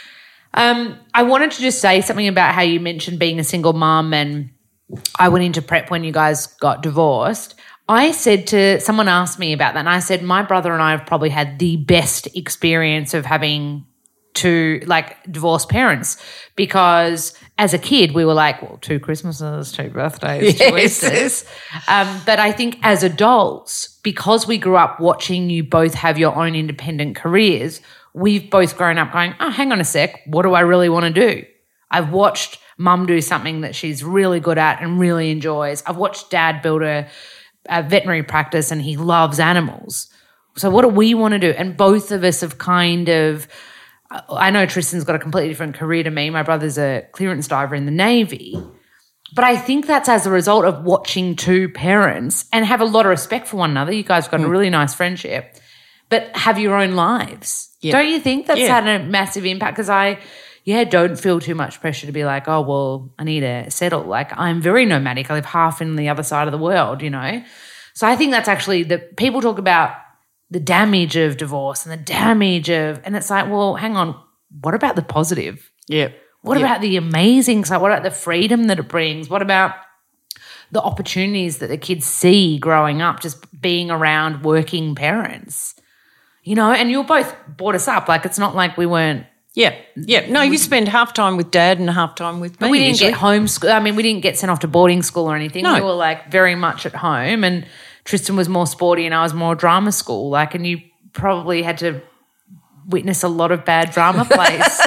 Um, I wanted to just say something about how you mentioned being a single mum and I went into prep when you guys got divorced. I said to – someone asked me about that and I said my brother and I have probably had the best experience of having two like divorced parents because as a kid we were like, well, two Christmases, two birthdays, two Yes. Easters. Um, but I think as adults, because we grew up watching you both have your own independent careers, we've both grown up going, oh, hang on a sec, what do I really want to do? I've watched Mum do something that she's really good at and really enjoys. I've watched Dad build a – a veterinary practice and he loves animals. So what do we want to do? And both of us have kind of – I know Tristan's got a completely different career to me. My brother's a clearance diver in the Navy. But I think that's as a result of watching two parents and have a lot of respect for one another. You guys have got mm. a really nice friendship, but have your own lives. Yeah. Don't you think that's yeah. had a massive impact? Because I – yeah, don't feel too much pressure to be like, oh, well, I need to settle. Like I'm very nomadic. I live half in the other side of the world, you know. So I think that's actually the people talk about the damage of divorce and the damage of – and it's like, well, hang on, what about the positive? Yeah. What yeah. about the amazing stuff? What about the freedom that it brings? What about the opportunities that the kids see growing up just being around working parents? You know, and you both brought us up. Like it's not like we weren't – Yeah, yeah. No, you spend half time with Dad and half time with me. But we didn't usually. get homeschool. I mean, we didn't get sent off to boarding school or anything. No. We were like very much at home and Tristan was more sporty and I was more drama school. Like, and you probably had to witness a lot of bad drama plays.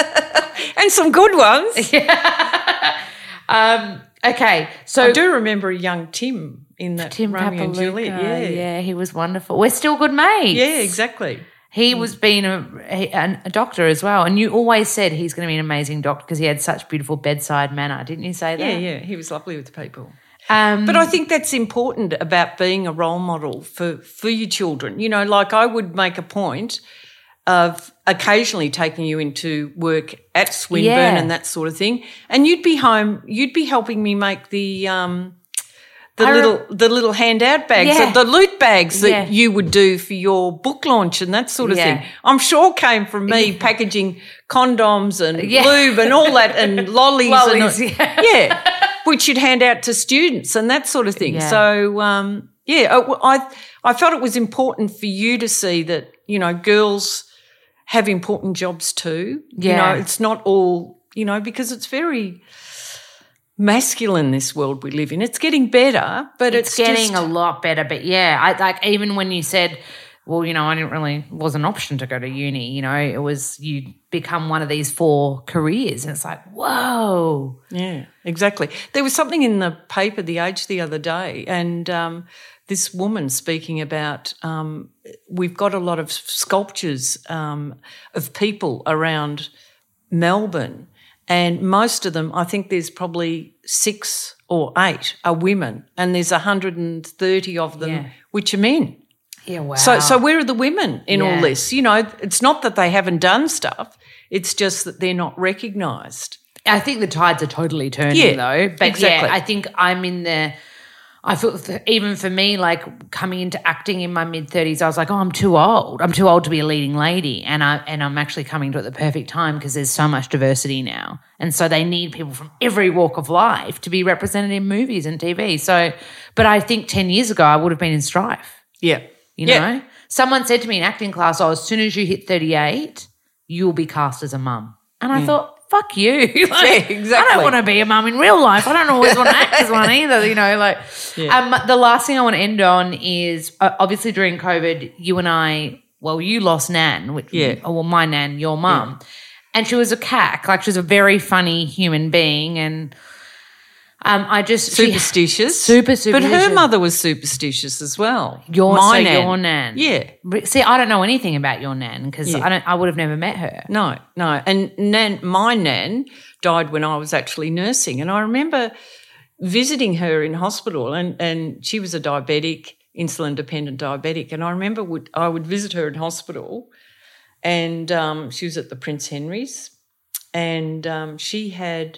And some good ones. Yeah. um, okay, so. I do remember a young Tim in that Tim Romeo and Juliet. Yeah. Yeah, he was wonderful. We're still good mates. Yeah, exactly. He was being a, a, a doctor as well, and you always said he's going to be an amazing doctor because he had such beautiful bedside manner. Didn't you say that? Yeah, yeah. He was lovely with people. Um, but I think that's important about being a role model for, for your children. You know, like I would make a point of occasionally taking you into work at Swinburne Yeah. and that sort of thing, and you'd be home, you'd be helping me make the um, the I little re- the little handout bags, Yeah. the loot bags that Yeah. you would do for your book launch and that sort of Yeah. thing. I'm sure came from me packaging condoms and Yeah. lube and all that and lollies, Lollies, and yeah. yeah, which you'd hand out to students and that sort of thing. Yeah. So um, yeah, I I felt it was important for you to see that, you know, girls have important jobs too. Yeah. You know, it's not all, you know, because it's very masculine, this world we live in. It's getting better, but it's, it's getting just, a lot better. But yeah, I like even when you said, well, you know, I didn't really it was an option to go to uni. You know, it was you become one of these four careers, and it's like, whoa. Yeah, exactly. There was something in the paper, The Age, the other day, and um, this woman speaking about um, we've got a lot of sculptures um, of people around Melbourne. And most of them, I think there's probably six or eight are women, and there's one hundred thirty of them Yeah. which are men. Yeah, wow. So, so where are the women in Yeah. all this? You know, it's not that they haven't done stuff; it's just that they're not recognised. I think the tides are totally turning, Yeah, though. But exactly. yeah, I think I'm in the. I feel th- even for me, like coming into acting in my mid thirties, I was like, oh, I'm too old. I'm too old to be a leading lady, and I and I'm actually coming to it at the perfect time because there's so much diversity now, and so they need people from every walk of life to be represented in movies and T V. So, but I think ten years ago I would have been in strife. Yeah, You know, yeah. someone said to me in acting class, "Oh, as soon as you hit thirty-eight, you'll be cast as a mum," and I thought. Fuck you. Like, Yeah, exactly. I don't want to be a mum in real life. I don't always want to act as one either, you know. Like, Yeah. um, the last thing I want to end on is uh, obviously during COVID, you and I, well, you lost Nan, which, Yeah. oh, well, my Nan, your mum, and she was a cack. Like, she was a very funny human being, and Um, I just she- Superstitious. super superstitious. But her mother was superstitious as well. Your My so nan. your nan. Yeah. Re- See, I don't know anything about your nan because Yeah. I don't. I would have never met her. No, no. And nan, my nan died when I was actually nursing, and I remember visiting her in hospital, and, and she was a diabetic, insulin-dependent diabetic, and I remember would, I would visit her in hospital, and um, she was at the Prince Henry's, and um, she had...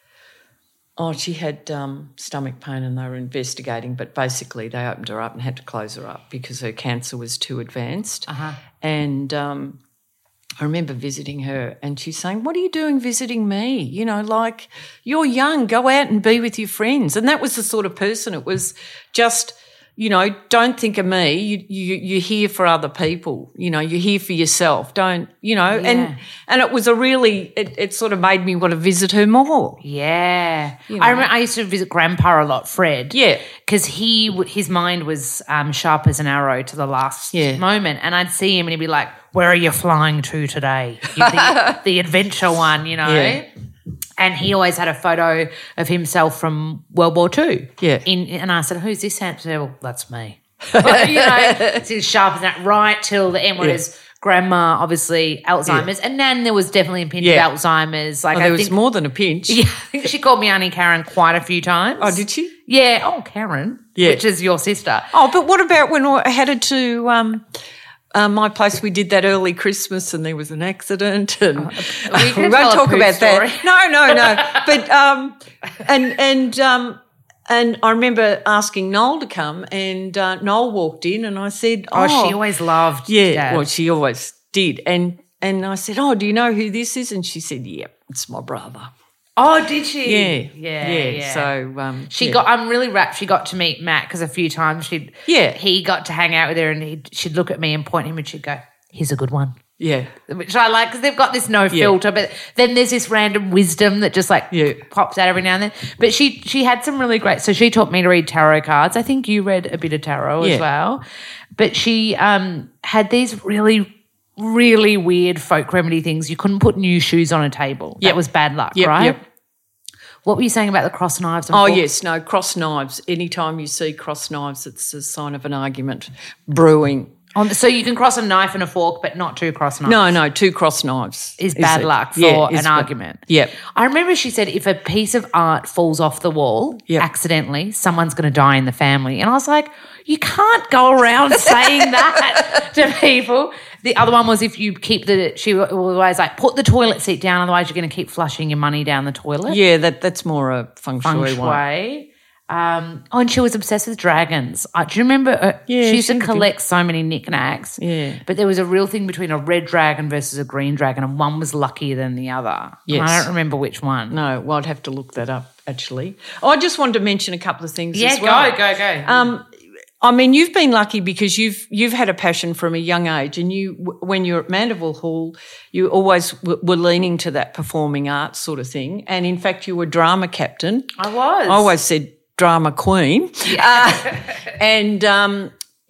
Oh, she had um, stomach pain and they were investigating, but basically they opened her up and had to close her up because her cancer was too advanced. Uh-huh. And um, I remember visiting her and she's saying, what are you doing visiting me? You know, like, you're young, go out and be with your friends. And that was the sort of person. It was just, you know, don't think of me. You, you, you're here for other people. You know, you're here for yourself. Don't, you know, Yeah. and and it was a really, it, it sort of made me want to visit her more. Yeah, You I know. remember I used to visit Grandpa a lot, Fred. Yeah. because he w- his mind was um, sharp as an arrow to the last Yeah. moment, and I'd see him and he'd be like, "Where are you flying to today? You're the, the adventure one, you know." Yeah. And he always had a photo of himself from World War Two. Yeah. In, and I said, "Who's this?" And he said, "Well, that's me." you know, it's as sharp as that, right till the end. Whereas Grandma, obviously, Alzheimer's, and Nan, there was definitely a pinch Yeah. of Alzheimer's. Like Oh, I there was think, more than a pinch. yeah, I think she called me Auntie Karen quite a few times. Oh, did she? Yeah. Oh, Karen. Yeah. Which is your sister. Oh, but what about when I headed to um, uh, my place? We did that early Christmas and there was an accident, and we can we tell won't a talk poo about story. that. No, no, no. But um, and and um, and I remember asking Noel to come, and uh, Noel walked in, and I said, "Oh, Oh, she always loved yeah, Dad. well, she always did." And and I said, "Oh, do you know who this is?" And she said, "Yep, it's my brother." Oh, did she? Yeah, Yeah. yeah. yeah. So um, She yeah. got. I'm really wrapped. She got to meet Matt because a few times she'd. Yeah. He got to hang out with her, and he'd, she'd look at me and point him, and she'd go, "Here's a good one," yeah. which I like because they've got this no filter. But then there's this random wisdom that just like Yeah. pops out every now and then. But she she had some really great. So she taught me to read tarot cards. I think you read a bit of tarot Yeah. as well. But she um had these really. Really weird folk remedy things. You couldn't put new shoes on a table. Yep. That was bad luck, Yep, right? yep. What were you saying about the cross knives? And Oh, forks? yes, no, cross knives. Anytime you see cross knives, it's a sign of an argument brewing. On, so you can cross a knife and a fork, but not two cross knives. No, no, two cross knives. Is bad it? luck for Yeah, an is argument. bad- Yep. I remember she said if a piece of art falls off the wall Yep. accidentally, someone's going to die in the family. And I was like, you can't go around saying that to people. The other one was if you keep the, she was always like, put the toilet seat down, otherwise you're going to keep flushing your money down the toilet. Yeah, that that's more a feng shui, Feng one. shui. Um, oh, and she was obsessed with dragons. Uh, do you remember? Uh, Yeah, she used to she did. collect so many knickknacks. Yeah. But there was a real thing between a red dragon versus a green dragon, and one was luckier than the other. And Yes. I don't remember which one. No, well, I'd have to look that up, actually. Oh, I just wanted to mention a couple of things Yeah, as well. go, go, go. Um, I mean, you've been lucky because you've you've had a passion from a young age, and you, w- when you're at Mandeville Hall, you always w- were leaning to that performing arts sort of thing. And in fact, you were drama captain. I was. I always said drama queen. Uh, and um,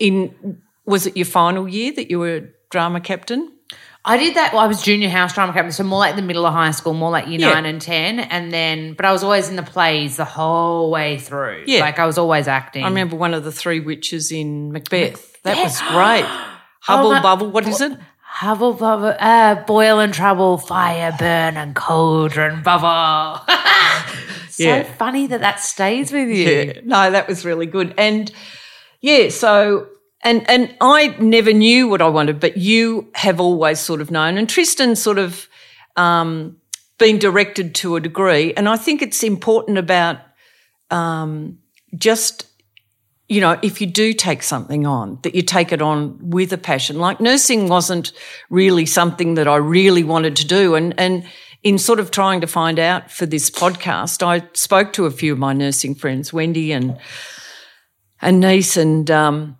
in was it your final year that you were drama captain? I did that. Well, I was junior house drama captain, so more like the middle of high school, more like year Yeah. nine and ten, and then. But I was always in the plays the whole way through. Yeah. like I was always acting. I remember one of the three witches in Macbeth. That was great. Hubble my- bubble. What is it? Hubble bubble, uh, boil and trouble, fire, burn and cauldron bubble. so Yeah. funny that that stays with you. Yeah. No, that was really good. And yeah, so and and I never knew what I wanted, but you have always sort of known. And Tristan sort of um, been directed to a degree. And I think it's important about um, just, you know, if you do take something on, that you take it on with a passion. Like nursing wasn't really something that I really wanted to do. And and in sort of trying to find out for this podcast, I spoke to a few of my nursing friends, Wendy and and Niece and um,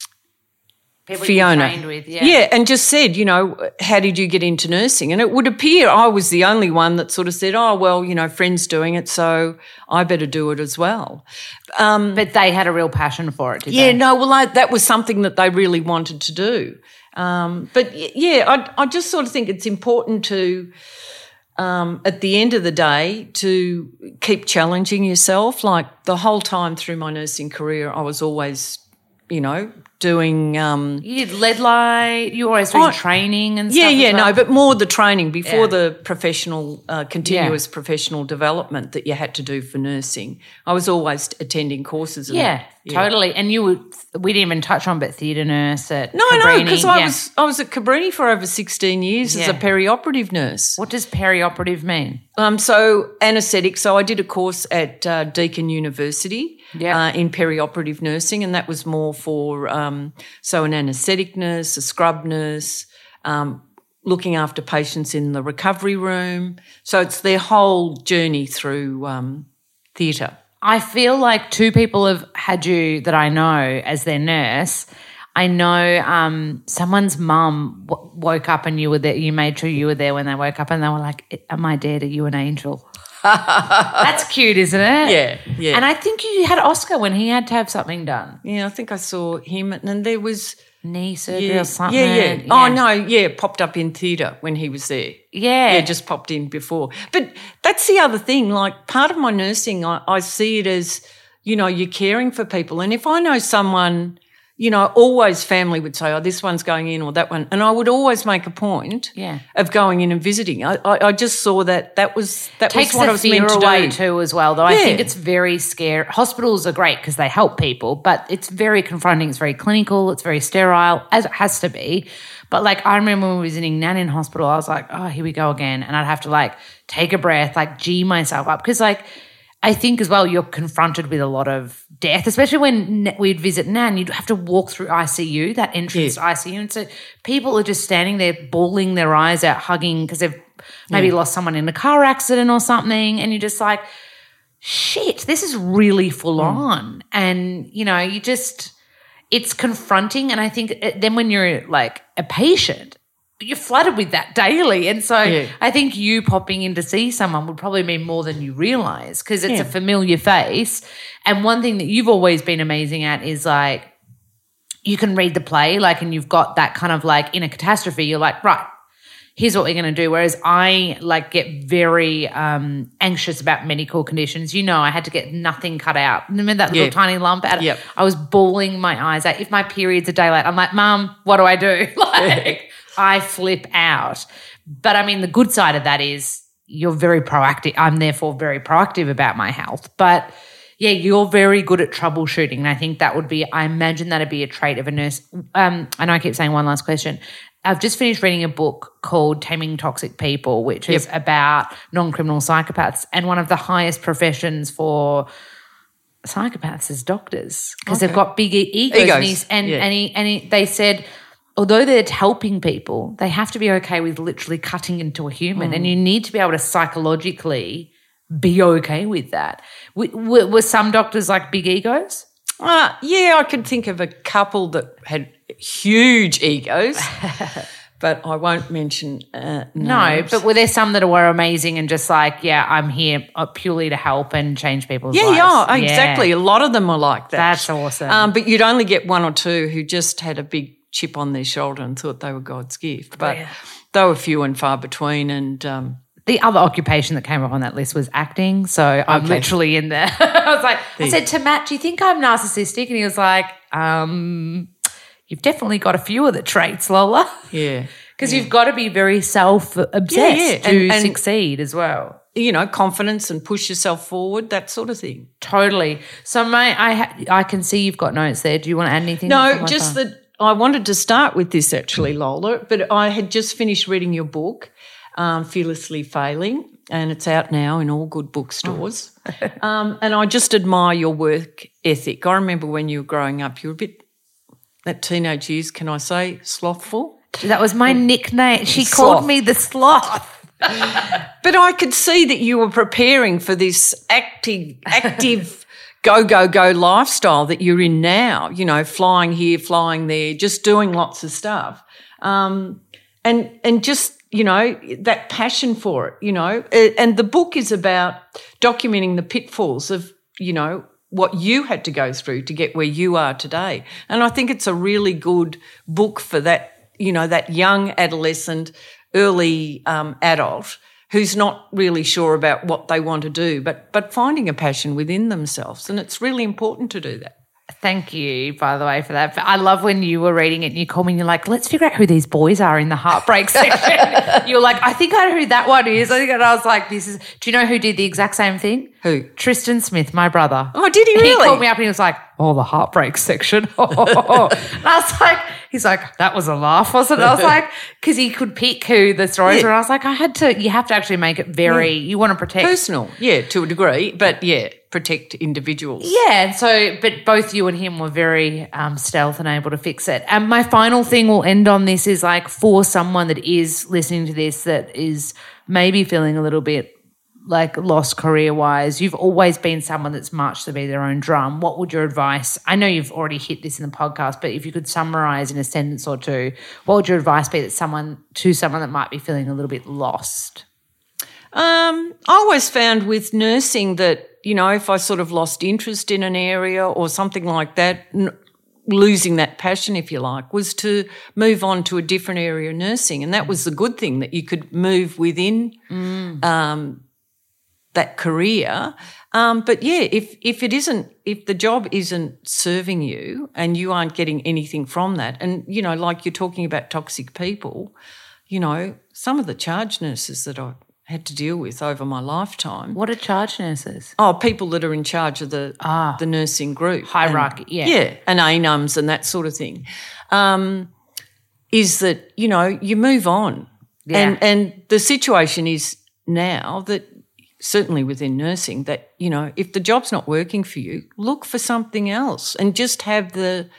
People Fiona. you trained with, yeah. and just said, you know, how did you get into nursing? And it would appear I was the only one that sort of said, oh, well, you know, friends doing it, so I better do it as well. Um, But they had a real passion for it, did yeah, they? no, well, I, that was something that they really wanted to do. Um, but, y- yeah, I, I just sort of think it's important to um, at the end of the day to keep challenging yourself. Like the whole time through my nursing career, I was always, you know, doing um You did lead light, you were always doing Oh, training and yeah stuff. yeah as well. no but more the training before Yeah. the professional uh, continuous professional development that you had to do for nursing. I was always attending courses and Yeah, that. totally. And you would, we didn't even touch on, but theatre nurse at no no Cabrini. because I Yeah. was I was at Cabrini for over sixteen years as a Yeah. perioperative nurse. What does perioperative mean? Um, so anaesthetic. So I did a course at uh, Deakin University Yeah. uh, in perioperative nursing, and that was more for um, so an anaesthetic nurse, a scrub nurse, um, looking after patients in the recovery room. So it's their whole journey through um, theatre. I feel like two people have had you that I know as their nurse. I know um, someone's mum w- woke up and you were there. You made sure you were there when they woke up, and they were like, "Am I dead? Are you an angel?" That's cute, isn't it? Yeah, yeah. And I think you had Oscar when he had to have something done, Yeah, I think I saw him, and then there was knee surgery yeah, or something. yeah, yeah. Oh no, yeah, popped up in theatre when he was there. Yeah. Yeah, just popped in before. But that's the other thing. Like part of my nursing, I, I see it as, you know, you're caring for people. And if I know someone, you know, always family would say, oh, this one's going in or that one. And I would always make a point Yeah. of going in and visiting. I, I, I just saw that that was that Takes was what the I was fear meant to away do. too as well, though. I Yeah. think it's very scary. Hospitals are great because they help people, but it's very confronting. It's very clinical. It's very sterile, as it has to be. But like I remember when we were visiting Nan in hospital, I was like, oh, here we go again. And I'd have to like take a breath, like gee myself up. Because like I think as well you're confronted with a lot of death, especially when we'd visit Nan, you'd have to walk through I C U, that entrance to I C U. And so people are just standing there bawling their eyes out, hugging because they've maybe lost someone in a car accident or something. And you're just like, shit, this is really full on. And, you know, you just – it's confronting. And I think it, then when you're like a patient, you're flooded with that daily. And so Yeah. I think you popping in to see someone would probably mean more than you realise because it's Yeah. a familiar face. And one thing that you've always been amazing at is like you can read the play, like, and you've got that kind of like in a catastrophe, you're like, right, here's what we're going to do. Whereas I like get very um, anxious about medical conditions. You know, I had to get nothing cut out. Remember that little Yeah. tiny lump? Out? Yep. I was bawling my eyes out. If my period's a day late, I'm like, Mum, what do I do? Like, I flip out. But I mean, the good side of that is you're very proactive. I'm therefore very proactive about my health. But yeah, you're very good at troubleshooting. And I think that would be, I imagine that'd be a trait of a nurse. Um, I know I keep saying one last question. I've just finished reading a book called Taming Toxic People, which is about non-criminal psychopaths. And one of the highest professions for psychopaths is doctors because Okay. they've got big e- egos. Egos, And, he's, and, yeah. and, he, and he, they said, although they're helping people, they have to be okay with literally cutting into a human. And you need to be able to psychologically be okay with that. W- w- were some doctors like big egos? Uh, yeah, I could think of a couple that had huge egos, but I won't mention uh, No, names. but were there some that were amazing and just like, yeah, I'm here uh, purely to help and change people's Yeah, lives? yeah, exactly. A lot of them are like that. That's awesome. Um, but you'd only get one or two who just had a big chip on their shoulder and thought they were God's gift. But Yeah. they were few and far between. And um, The other occupation that came up on that list was acting. So I'm Okay. literally in there. I was like, I said to Matt, do you think I'm narcissistic? And he was like, um, you've definitely got a few of the traits, Lola. yeah, Because you've got to be very self-obsessed Yeah, yeah. to And- and- succeed as well. you know, confidence and push yourself forward, that sort of thing. Totally. So, mate, I ha- I can see you've got notes there. Do you want to add anything? No, from my just phone? that I wanted to start with this actually, Lola, but I had just finished reading your book, um, Fearlessly Failing, and it's out now in all good bookstores. Oh. um, and I just admire your work ethic. I remember when you were growing up, you were a bit, that teenage years, can I say, slothful? That was my nickname. She Sloth. called me the sloth. But I could see that you were preparing for this active, active go, go, go lifestyle that you're in now, you know, flying here, flying there, just doing lots of stuff. Um, and, and just, you know, that passion for it, you know. And the book is about documenting the pitfalls of, you know, what you had to go through to get where you are today. And I think it's a really good book for that, you know, that young adolescent, early um, adult who's not really sure about what they want to do, but but finding a passion within themselves. And it's really important to do that. Thank you, by the way, for that. But I love when you were reading it and you called me and you're like, let's figure out who these boys are in the heartbreak section. You were like, I think I know who that one is. I think, and I was like, this is, do you know who did the exact same thing? Who? Tristan Smith, my brother. Oh, did he And really? He called me up and he was like, oh, the heartbreak section. And I was like, he's like, that was a laugh, wasn't it? I was like, because he could pick who the stories Yeah. were. And I was like, I had to, you have to actually make it very, yeah. you want to protect. Personal, yeah, to a degree, but yeah, protect individuals. Yeah, and so, but both you and him were very um, stealth and able to fix it. And my final thing we'll end on this is like for someone that is listening to this that is maybe feeling a little bit like lost career-wise, you've always been someone that's marched to be their own drum. What would your advice, I know you've already hit this in the podcast, but if you could summarise in a sentence or two, what would your advice be that someone to someone that might be feeling a little bit lost? Um, I always found with nursing that, you know, if I sort of lost interest in an area or something like that, n- losing that passion, if you like, was to move on to a different area of nursing. And that was the good thing, that you could move within mm. um, that career. Um, but, yeah, if if it isn't, if the job isn't serving you and you aren't getting anything from that, and, you know, like you're talking about toxic people, you know, some of the charge nurses that I had to deal with over my lifetime. What are charge nurses? Oh, people that are in charge of the ah, the nursing group. Hierarchy, and, yeah. Yeah, and A N U Ms and that sort of thing, um, is that, you know, you move on. Yeah. And, and the situation is now that certainly within nursing that, you know, if the job's not working for you, look for something else and just have the,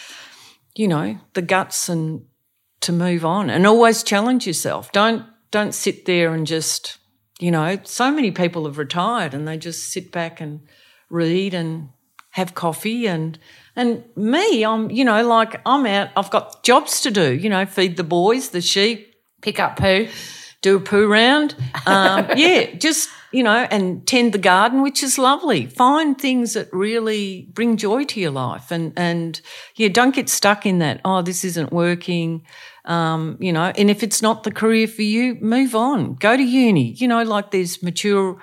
you know, the guts and to move on and always challenge yourself. Don't don't sit there and just, you know, so many people have retired and they just sit back and read and have coffee and and me, I'm, you know, like I'm out, I've got jobs to do, you know, feed the boys, the sheep, pick up poo, do a poo round. Um, yeah, just, you know, and tend the garden, which is lovely. Find things that really bring joy to your life and, and yeah, don't get stuck in that, oh, this isn't working, um, you know, and if it's not the career for you, move on. Go to uni. You know, like there's mature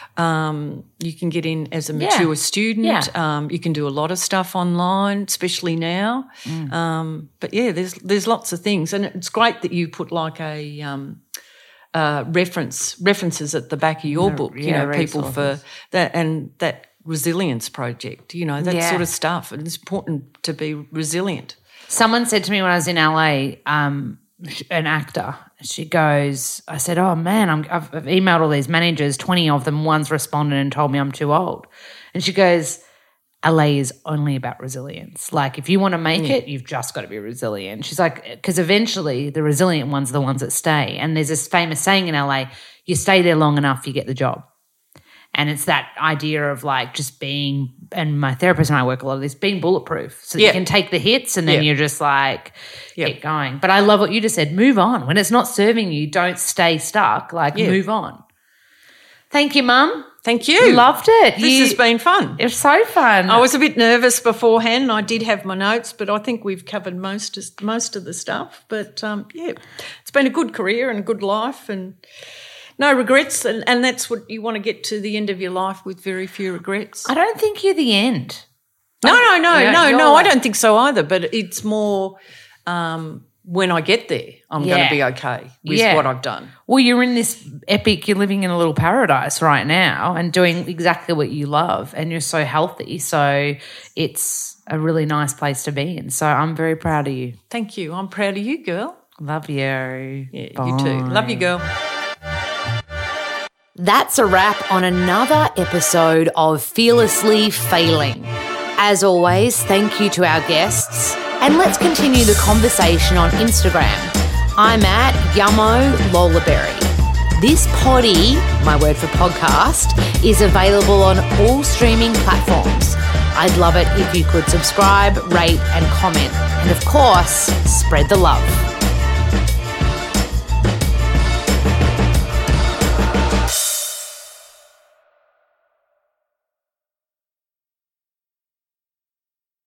um, you can get in as a mature yeah. student. Yeah. Um, you can do a lot of stuff online, especially now. Mm. Um, but, yeah, there's there's lots of things. And it's great that you put like a um, – Uh, reference references at the back of your book, you yeah, know, people for that and that resilience project, you know, that yeah. sort of stuff. And it's important to be resilient. Someone said to me when I was in L A, um, an actor, she goes, I said, oh, man, I'm, I've, I've emailed all these managers, twenty of them, one's responded and told me I'm too old. And she goes, L A is only about resilience. Like if you want to make yeah. it, you've just got to be resilient. She's like, because eventually the resilient ones are the ones that stay. And there's this famous saying in L A, you stay there long enough, you get the job. And it's that idea of like just being, and my therapist and I work a lot of this, being bulletproof. So that yeah. you can take the hits and then yeah. you're just like, yeah. keep going. But I love what you just said, move on. When it's not serving you, don't stay stuck, like yeah. move on. Thank you, Mum. Thank you. Loved it. This you, has been fun. It was so fun. I was a bit nervous beforehand. I did have my notes, but I think we've covered most of, most of the stuff. But, um, yeah, it's been a good career and a good life and no regrets. And, and that's what you want to get to the end of your life with, very few regrets. I don't think you're the end. No, no, no, Yeah, no, you're no, like- I don't think so either. But it's more um, when I get there, I'm Yeah. going to be okay with Yeah. what I've done. Well, you're in this epic, you're living in a little paradise right now and doing exactly what you love and you're so healthy. So it's a really nice place to be in. So I'm very proud of you. Thank you. I'm proud of you, girl. Love you. Yeah, Bye. you too. Love you, girl. That's a wrap on another episode of Fearlessly Failing. As always, thank you to our guests, and let's continue the conversation on Instagram. I'm at Yummo Lolaberry. This poddy, my word for podcast, is available on all streaming platforms. I'd love it if you could subscribe, rate, and comment. And of course, spread the love.